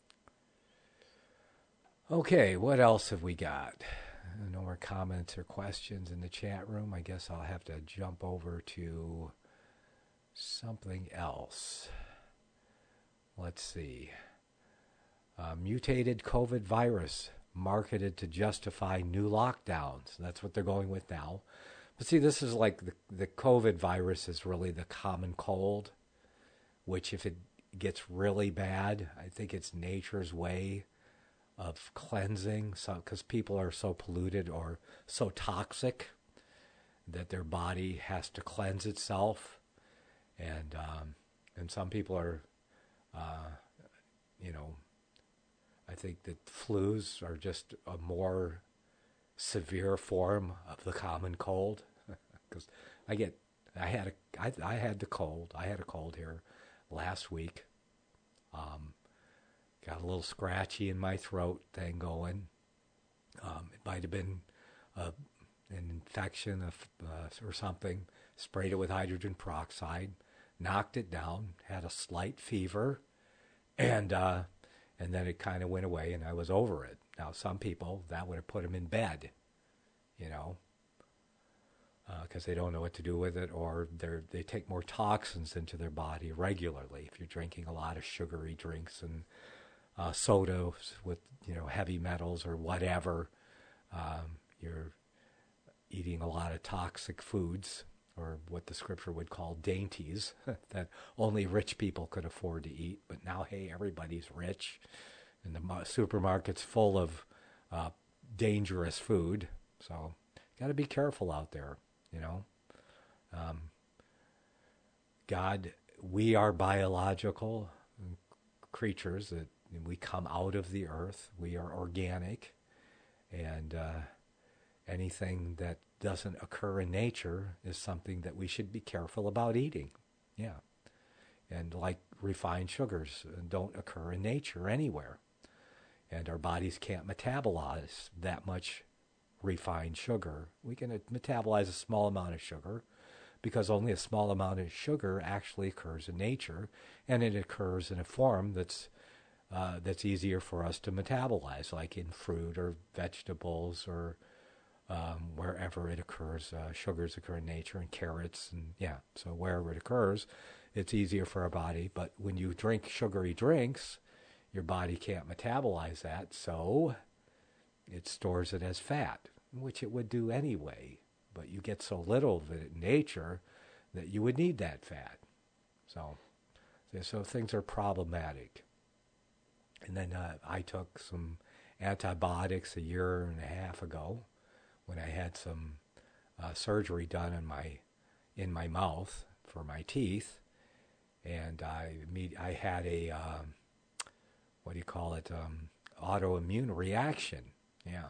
Okay, what else have we got? No more comments or questions in the chat room. I guess I'll have to jump over to something else. Let's see. Uh, mutated COVID virus marketed to justify new lockdowns. That's what they're going with now. But see, this is like the, the COVID virus is really the common cold, which if it gets really bad, I think it's nature's way of cleansing, so because people are so polluted or so toxic that their body has to cleanse itself. And, um, and some people are, uh, you know, I think that flus are just a more severe form of the common cold. Because I get, I had a, I, I had the cold. I had a cold here last week. Um, got a little scratchy in my throat thing going. Um, it might have been a an infection of, uh, or something, sprayed it with hydrogen peroxide, knocked it down, had a slight fever, and uh, and then it kind of went away, and I was over it. Now, some people, that would have put them in bed, you know, because uh, they don't know what to do with it, or they they take more toxins into their body regularly. If you're drinking a lot of sugary drinks and uh, sodas with, you know, heavy metals or whatever, um, you're eating a lot of toxic foods, or what the scripture would call dainties, that only rich people could afford to eat. But now, hey, everybody's rich, and the supermarket's full of uh, dangerous food. So, got to be careful out there, you know. Um, God, we are biological creatures, that we come out of the earth. We are organic, and uh, anything that doesn't occur in nature is something that we should be careful about eating. Yeah. And like refined sugars don't occur in nature anywhere. And our bodies can't metabolize that much refined sugar. We can metabolize a small amount of sugar because only a small amount of sugar actually occurs in nature, and it occurs in a form that's uh, that's easier for us to metabolize, like in fruit or vegetables or Um, wherever it occurs. Uh, sugars occur in nature, and carrots, and yeah, so wherever it occurs, it's easier for our body. But when you drink sugary drinks, your body can't metabolize that, so it stores it as fat, which it would do anyway. But you get so little of it in nature that you would need that fat. So, so things are problematic. And then uh, I took some antibiotics a year and a half ago, when I had some uh, surgery done in my in my mouth for my teeth, and I meet, I had a um, what do you call it um, autoimmune reaction, yeah,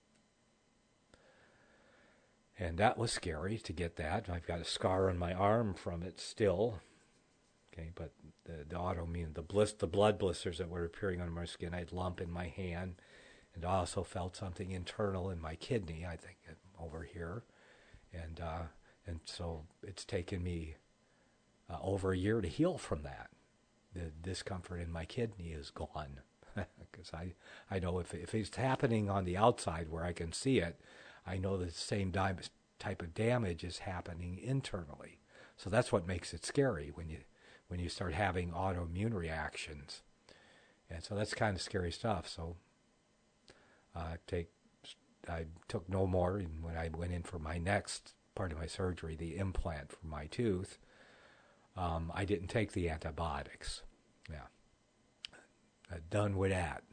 and that was scary to get that. I've got a scar on my arm from it still. Okay, but the the autoimmune, the bliss, the blood blisters that were appearing on my skin, I had a lump in my hand. And I also felt something internal in my kidney, I think, over here. And uh, and so it's taken me uh, over a year to heal from that. The discomfort in my kidney is gone. Because I, I know if, if it's happening on the outside where I can see it, I know the same type of damage is happening internally. So that's what makes it scary when you when you start having autoimmune reactions. And so that's kind of scary stuff. So Uh, take, I took no more, and when I went in for my next part of my surgery, the implant for my tooth, um, I didn't take the antibiotics. Yeah, uh, done with that.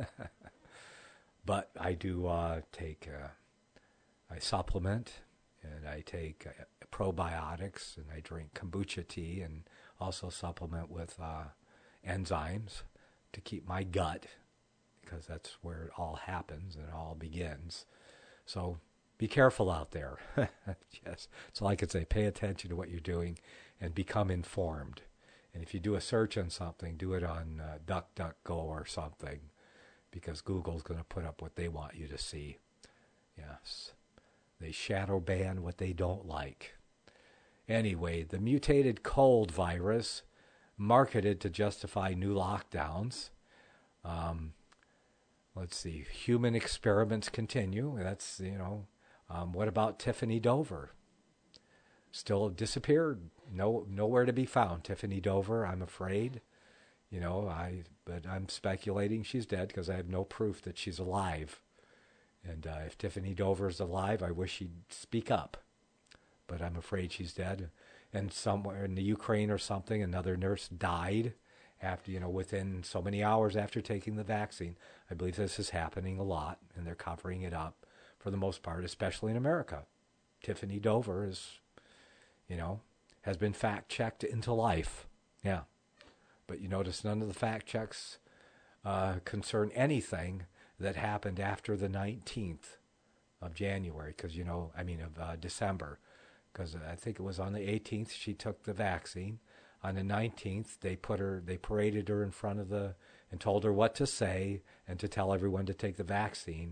But I do uh, take, uh, I supplement, and I take uh, probiotics, and I drink kombucha tea, and also supplement with uh, enzymes to keep my gut, because that's where it all happens and it all begins. So be careful out there. Yes. So like I say, pay attention to what you're doing and become informed. And if you do a search on something, do it on uh, DuckDuckGo or something, because Google's going to put up what they want you to see. Yes. They shadow ban what they don't like. Anyway, the mutated cold virus, marketed to justify new lockdowns. Um, Let's see. Human experiments continue. That's, you know, um, what about Tiffany Dover? Still disappeared. No, nowhere to be found. Tiffany Dover, I'm afraid. You know, I, but I'm speculating she's dead because I have no proof that she's alive. And uh, if Tiffany Dover's alive, I wish she'd speak up. But I'm afraid she's dead. And somewhere in the Ukraine or something, another nurse died. After, you know, within so many hours after taking the vaccine. I believe this is happening a lot, and they're covering it up for the most part, especially in America. Tiffany Dover is, you know, has been fact-checked into life. Yeah. But you notice none of the fact checks uh, concern anything that happened after the nineteenth of January, because, you know, I mean, of uh, December, because I think it was on the eighteenth she took the vaccine. On the nineteenth, they put her, they paraded her in front of the, and told her what to say and to tell everyone to take the vaccine.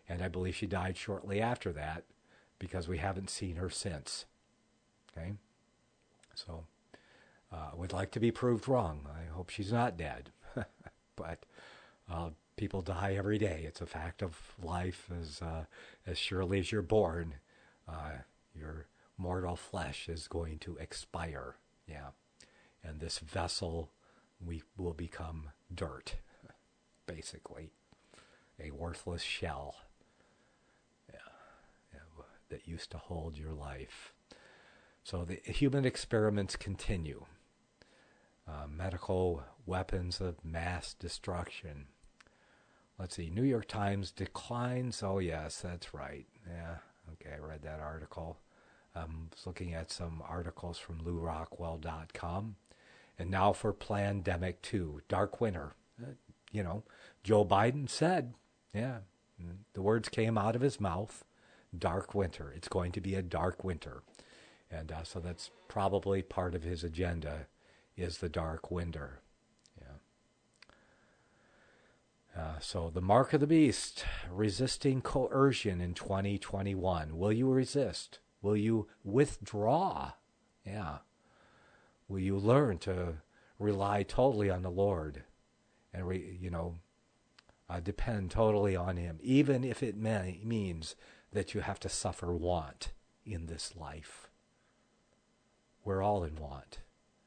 And I believe she died shortly after that because we haven't seen her since. Okay? So, I uh, would like to be proved wrong. I hope she's not dead. But uh, people die every day. It's a fact of life. As, uh, as surely as you're born, uh, your mortal flesh is going to expire. Yeah. And this vessel, we will become dirt, basically. A worthless shell. Yeah. Yeah, that used to hold your life. So the human experiments continue. Uh, medical weapons of mass destruction. Let's see, New York Times declines. Oh, yes, that's right. Yeah, okay, I read that article. I um, was looking at some articles from Lew Rockwell dot com. And now for Plandemic two, Dark Winter. Uh, you know, Joe Biden said, yeah, the words came out of his mouth, Dark Winter. It's going to be a dark winter. And uh, so that's probably part of his agenda, is the dark winter. Yeah. Uh, so the mark of the beast, resisting coercion in twenty twenty-one. Will you resist? Will you withdraw? Yeah. Will you learn to rely totally on the Lord and, re, you know, uh, depend totally on Him, even if it may, means that you have to suffer want in this life? We're all in want.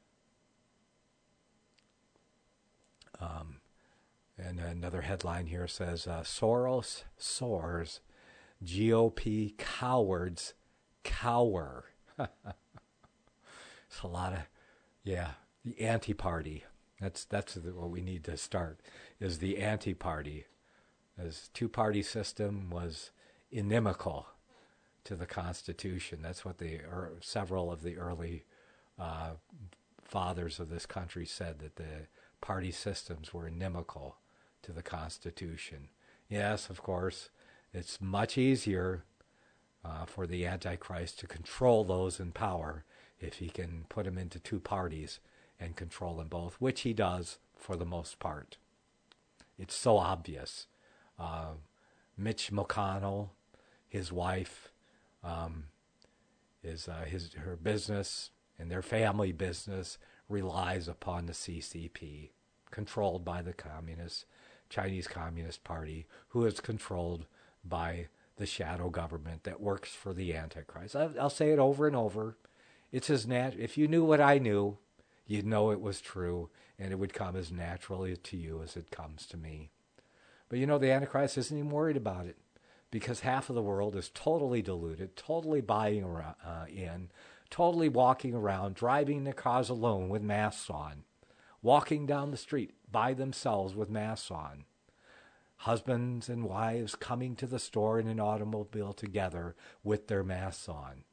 Um, and another headline here says, uh, Soros soars, G O P cowards cower. It's a lot of, yeah, the anti-party. That's that's the, what we need to start, is the anti-party. As two-party system was inimical to the Constitution. That's what the er, several of the early uh, fathers of this country said, that the party systems were inimical to the Constitution. Yes, of course, it's much easier uh, for the Antichrist to control those in power if he can put them into two parties and control them both, which he does for the most part. It's so obvious. Uh, Mitch McConnell, his wife, um, is uh, his her business and their family business relies upon the C C P, controlled by the communist, Chinese Communist Party, who is controlled by the shadow government that works for the Antichrist. I'll, I'll say it over and over. It's as nat- if you knew what I knew, you'd know it was true, and it would come as naturally to you as it comes to me. But you know, the Antichrist isn't even worried about it, because half of the world is totally deluded, totally buying around, uh, in, totally walking around, driving their cars alone with masks on, walking down the street by themselves with masks on. Husbands and wives coming to the store in an automobile together with their masks on.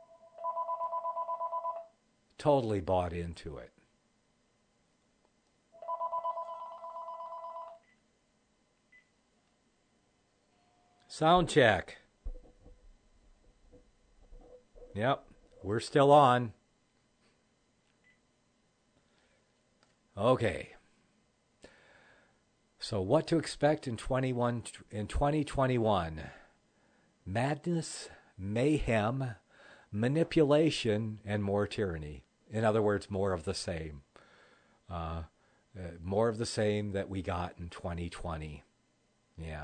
Totally bought into it. Sound check. Yep, we're still on. Okay. So what to expect in twenty-one in twenty twenty-one? Madness, mayhem, manipulation, and more tyranny. In other words, more of the same. Uh, uh, more of the same that we got in twenty twenty. Yeah.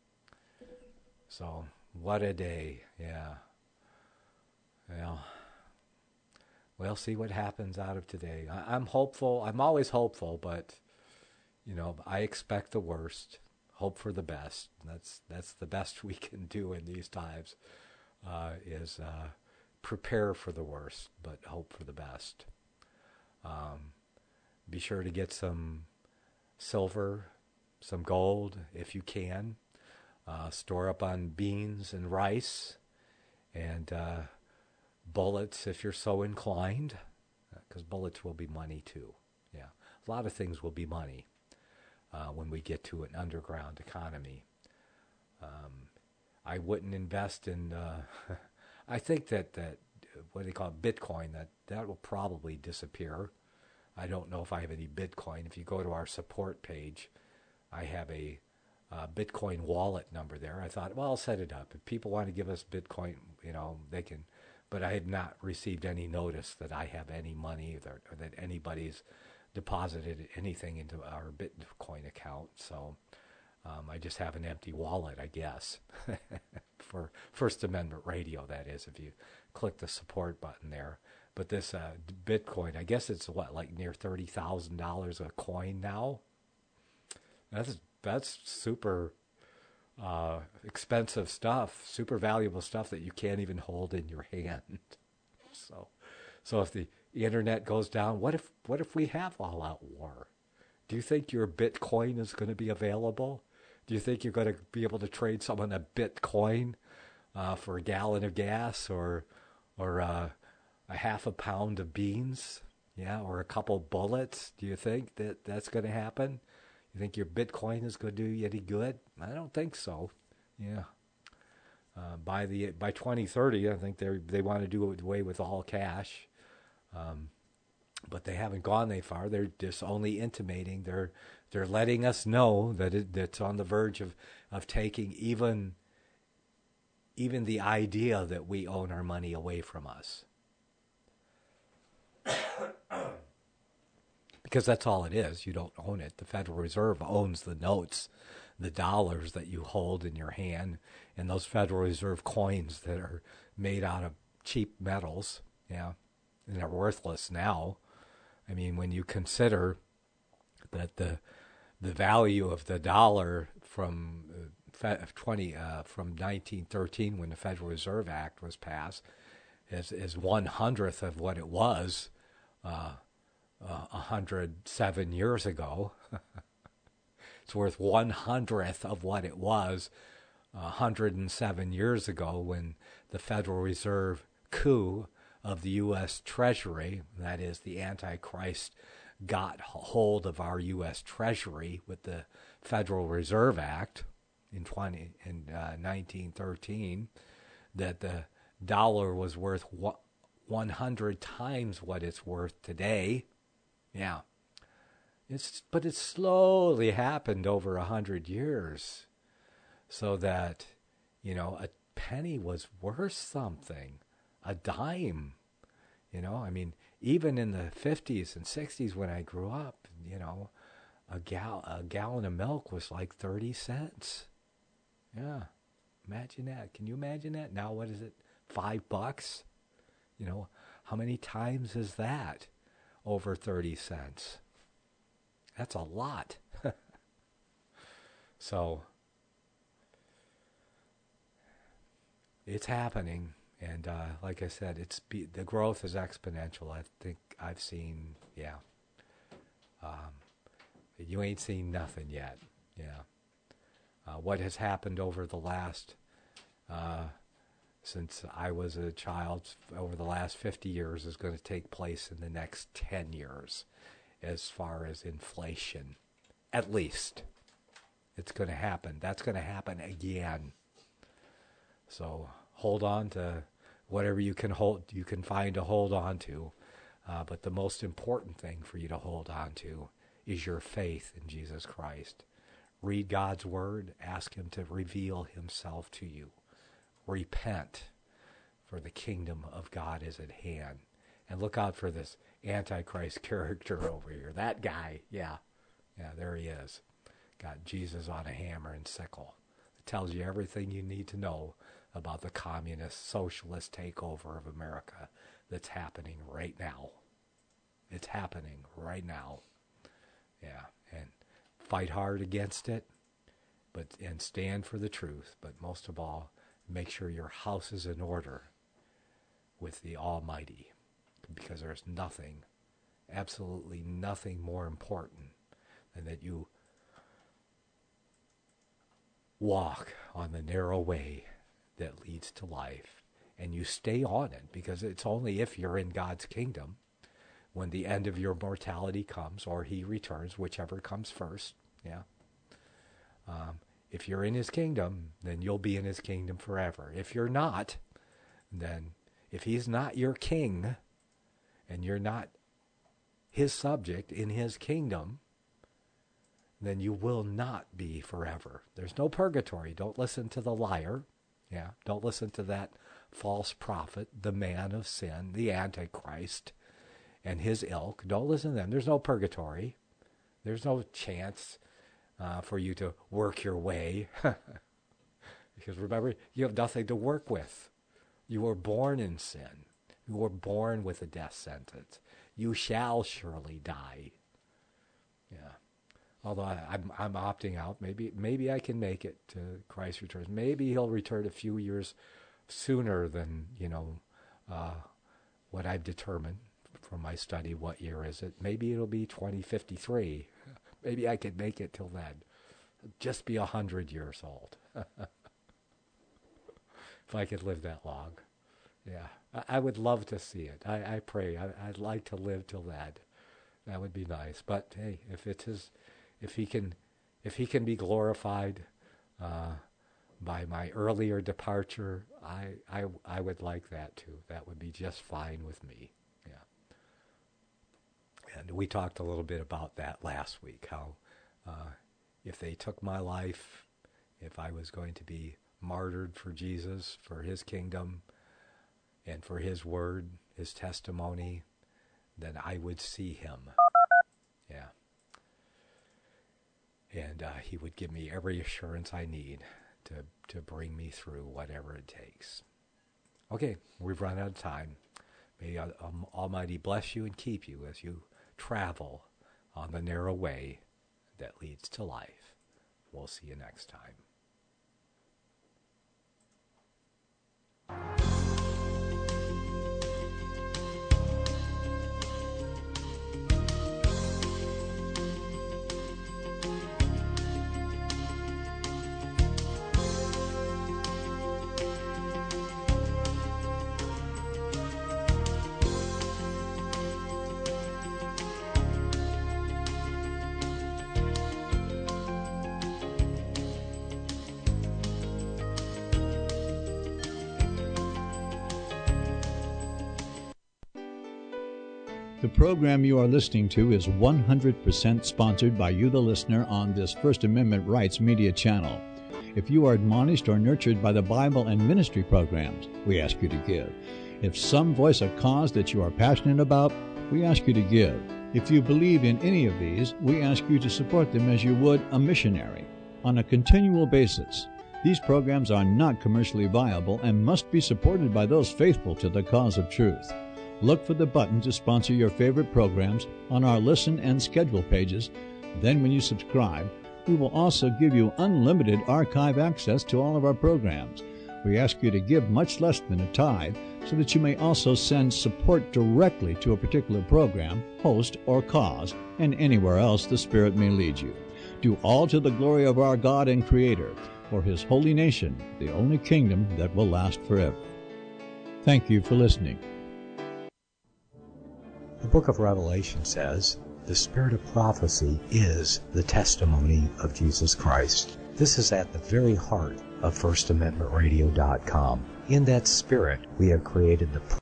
So, what a day. Yeah. Well, we'll see what happens out of today. I, I'm hopeful. I'm always hopeful, but, you know, I expect the worst. Hope for the best. That's that's the best we can do in these times, uh, is uh, prepare for the worst, but hope for the best. Um, be sure to get some silver, some gold, if you can. Uh, store up on beans and rice, and uh, bullets if you're so inclined, because uh, bullets will be money too. Yeah, a lot of things will be money uh, when we get to an underground economy. Um, I wouldn't invest in. Uh, I think that that what they call Bitcoin, that that will probably disappear. I don't know if I have any Bitcoin. If you go to our support page, I have a uh, Bitcoin wallet number there. I thought, well, I'll set it up. If people want to give us Bitcoin, you know, they can. But I had not received any notice that I have any money or, or that anybody's deposited anything into our Bitcoin account. So um, I just have an empty wallet, I guess, for First Amendment Radio, that is, if you click the support button there. But this uh, Bitcoin, I guess it's what, like near thirty thousand dollars a coin now? That's, that's super uh, expensive stuff, super valuable stuff that you can't even hold in your hand. So, so if the internet goes down, what if what if we have all-out war? Do you think your Bitcoin is going to be available? Do you think you're going to be able to trade someone a Bitcoin uh, for a gallon of gas or or uh, a half a pound of beans? Yeah, or a couple bullets? Do you think that that's going to happen? You think your Bitcoin is going to do you any good? I don't think so. Yeah. Uh, by the by twenty thirty, I think they they want to do away with all cash. Um, but they haven't gone that far. They're just only intimating. They're they're letting us know that it, that's on the verge of, of taking even even the idea that we own our money away from us. Because that's all it is. You don't own it. The Federal Reserve owns the notes, the dollars that you hold in your hand, and those Federal Reserve coins that are made out of cheap metals. Yeah. And they're worthless now. I mean, when you consider that the the value of the dollar from uh, twenty uh, from nineteen thirteen, when the Federal Reserve Act was passed, is is one hundredth of what it was uh, uh, a hundred seven years ago. It's worth one hundredth of what it was a hundred and seven years ago when the Federal Reserve coup of the U S Treasury, that is, the Antichrist, got hold of our U S Treasury with the Federal Reserve Act in twenty in uh, nineteen thirteen, that the dollar was worth one hundred times what it's worth today. Yeah, it's but it slowly happened over a hundred years, so that you know a penny was worth something. A dime, you know, I mean, even in the fifties and sixties when I grew up, you know, a gal a gallon of milk was like thirty cents. Yeah, imagine that. Can you imagine that? Now, what is it? Five bucks? You know, how many times is that over thirty cents? That's a lot. So, it's happening. And uh, like I said, it's be, the growth is exponential. I think I've seen, yeah. Um, you ain't seen nothing yet, yeah. Uh, what has happened over the last, uh, since I was a child, over the last fifty years is going to take place in the next ten years as far as inflation, at least. It's going to happen. That's going to happen again. So hold on to whatever you can hold, you can find to hold on to. Uh, but the most important thing for you to hold on to is your faith in Jesus Christ. Read God's word. Ask him to reveal himself to you. Repent, for the kingdom of God is at hand. And look out for this Antichrist character over here. That guy, yeah. Yeah, there he is. Got Jesus on a hammer and sickle. It tells you everything you need to know about the communist, socialist takeover of America that's happening right now. It's happening right now. Yeah, and fight hard against it, but and stand for the truth. But most of all, make sure your house is in order with the Almighty, because there's nothing, absolutely nothing more important than that you walk on the narrow way that leads to life, and you stay on it, because it's only if you're in God's kingdom, when the end of your mortality comes, or he returns, whichever comes first, yeah. Um, if you're in his kingdom, then you'll be in his kingdom forever. If you're not, then if he's not your king, and you're not his subject in his kingdom, then you will not be forever. There's no purgatory. Don't listen to the liar. Yeah, don't listen to that false prophet, the man of sin, the Antichrist, and his ilk. Don't listen to them. There's no purgatory. There's no chance uh, for you to work your way. Because remember, you have nothing to work with. You were born in sin. You were born with a death sentence. You shall surely die. Yeah. Although I, I'm I'm opting out. Maybe maybe I can make it to Christ returns. Maybe he'll return a few years sooner than, you know, uh, what I've determined from my study. What year is it? Maybe it'll be twenty fifty-three. Maybe I can make it till then. Just be a hundred years old. If I could live that long. Yeah, I, I would love to see it. I, I pray. I, I'd like to live till that. That would be nice. But hey, if it is, if he can, if he can be glorified uh, by my earlier departure, I, I, I would like that too. That would be just fine with me. Yeah. And we talked a little bit about that last week. How uh, if they took my life, if I was going to be martyred for Jesus, for his kingdom, and for his word, his testimony, then I would see him. Yeah. And uh, he would give me every assurance I need to, to bring me through whatever it takes. Okay, we've run out of time. May uh, um, Almighty bless you and keep you as you travel on the narrow way that leads to life. We'll see you next time. The program you are listening to is one hundred percent sponsored by you, the listener, on this First Amendment Rights Media channel. If you are admonished or nurtured by the Bible and ministry programs, we ask you to give. If some voice a cause that you are passionate about, we ask you to give. If you believe in any of these, we ask you to support them as you would a missionary on a continual basis. These programs are not commercially viable and must be supported by those faithful to the cause of truth. Look for the button to sponsor your favorite programs on our listen and schedule pages. Then when you subscribe, we will also give you unlimited archive access to all of our programs. We ask you to give much less than a tithe so that you may also send support directly to a particular program, host, or cause, and anywhere else the Spirit may lead you. Do all to the glory of our God and Creator, for His holy nation, the only kingdom that will last forever. Thank you for listening. The book of Revelation says, the spirit of prophecy is the testimony of Jesus Christ. This is at the very heart of First Amendment Radio dot com. In that spirit, we have created the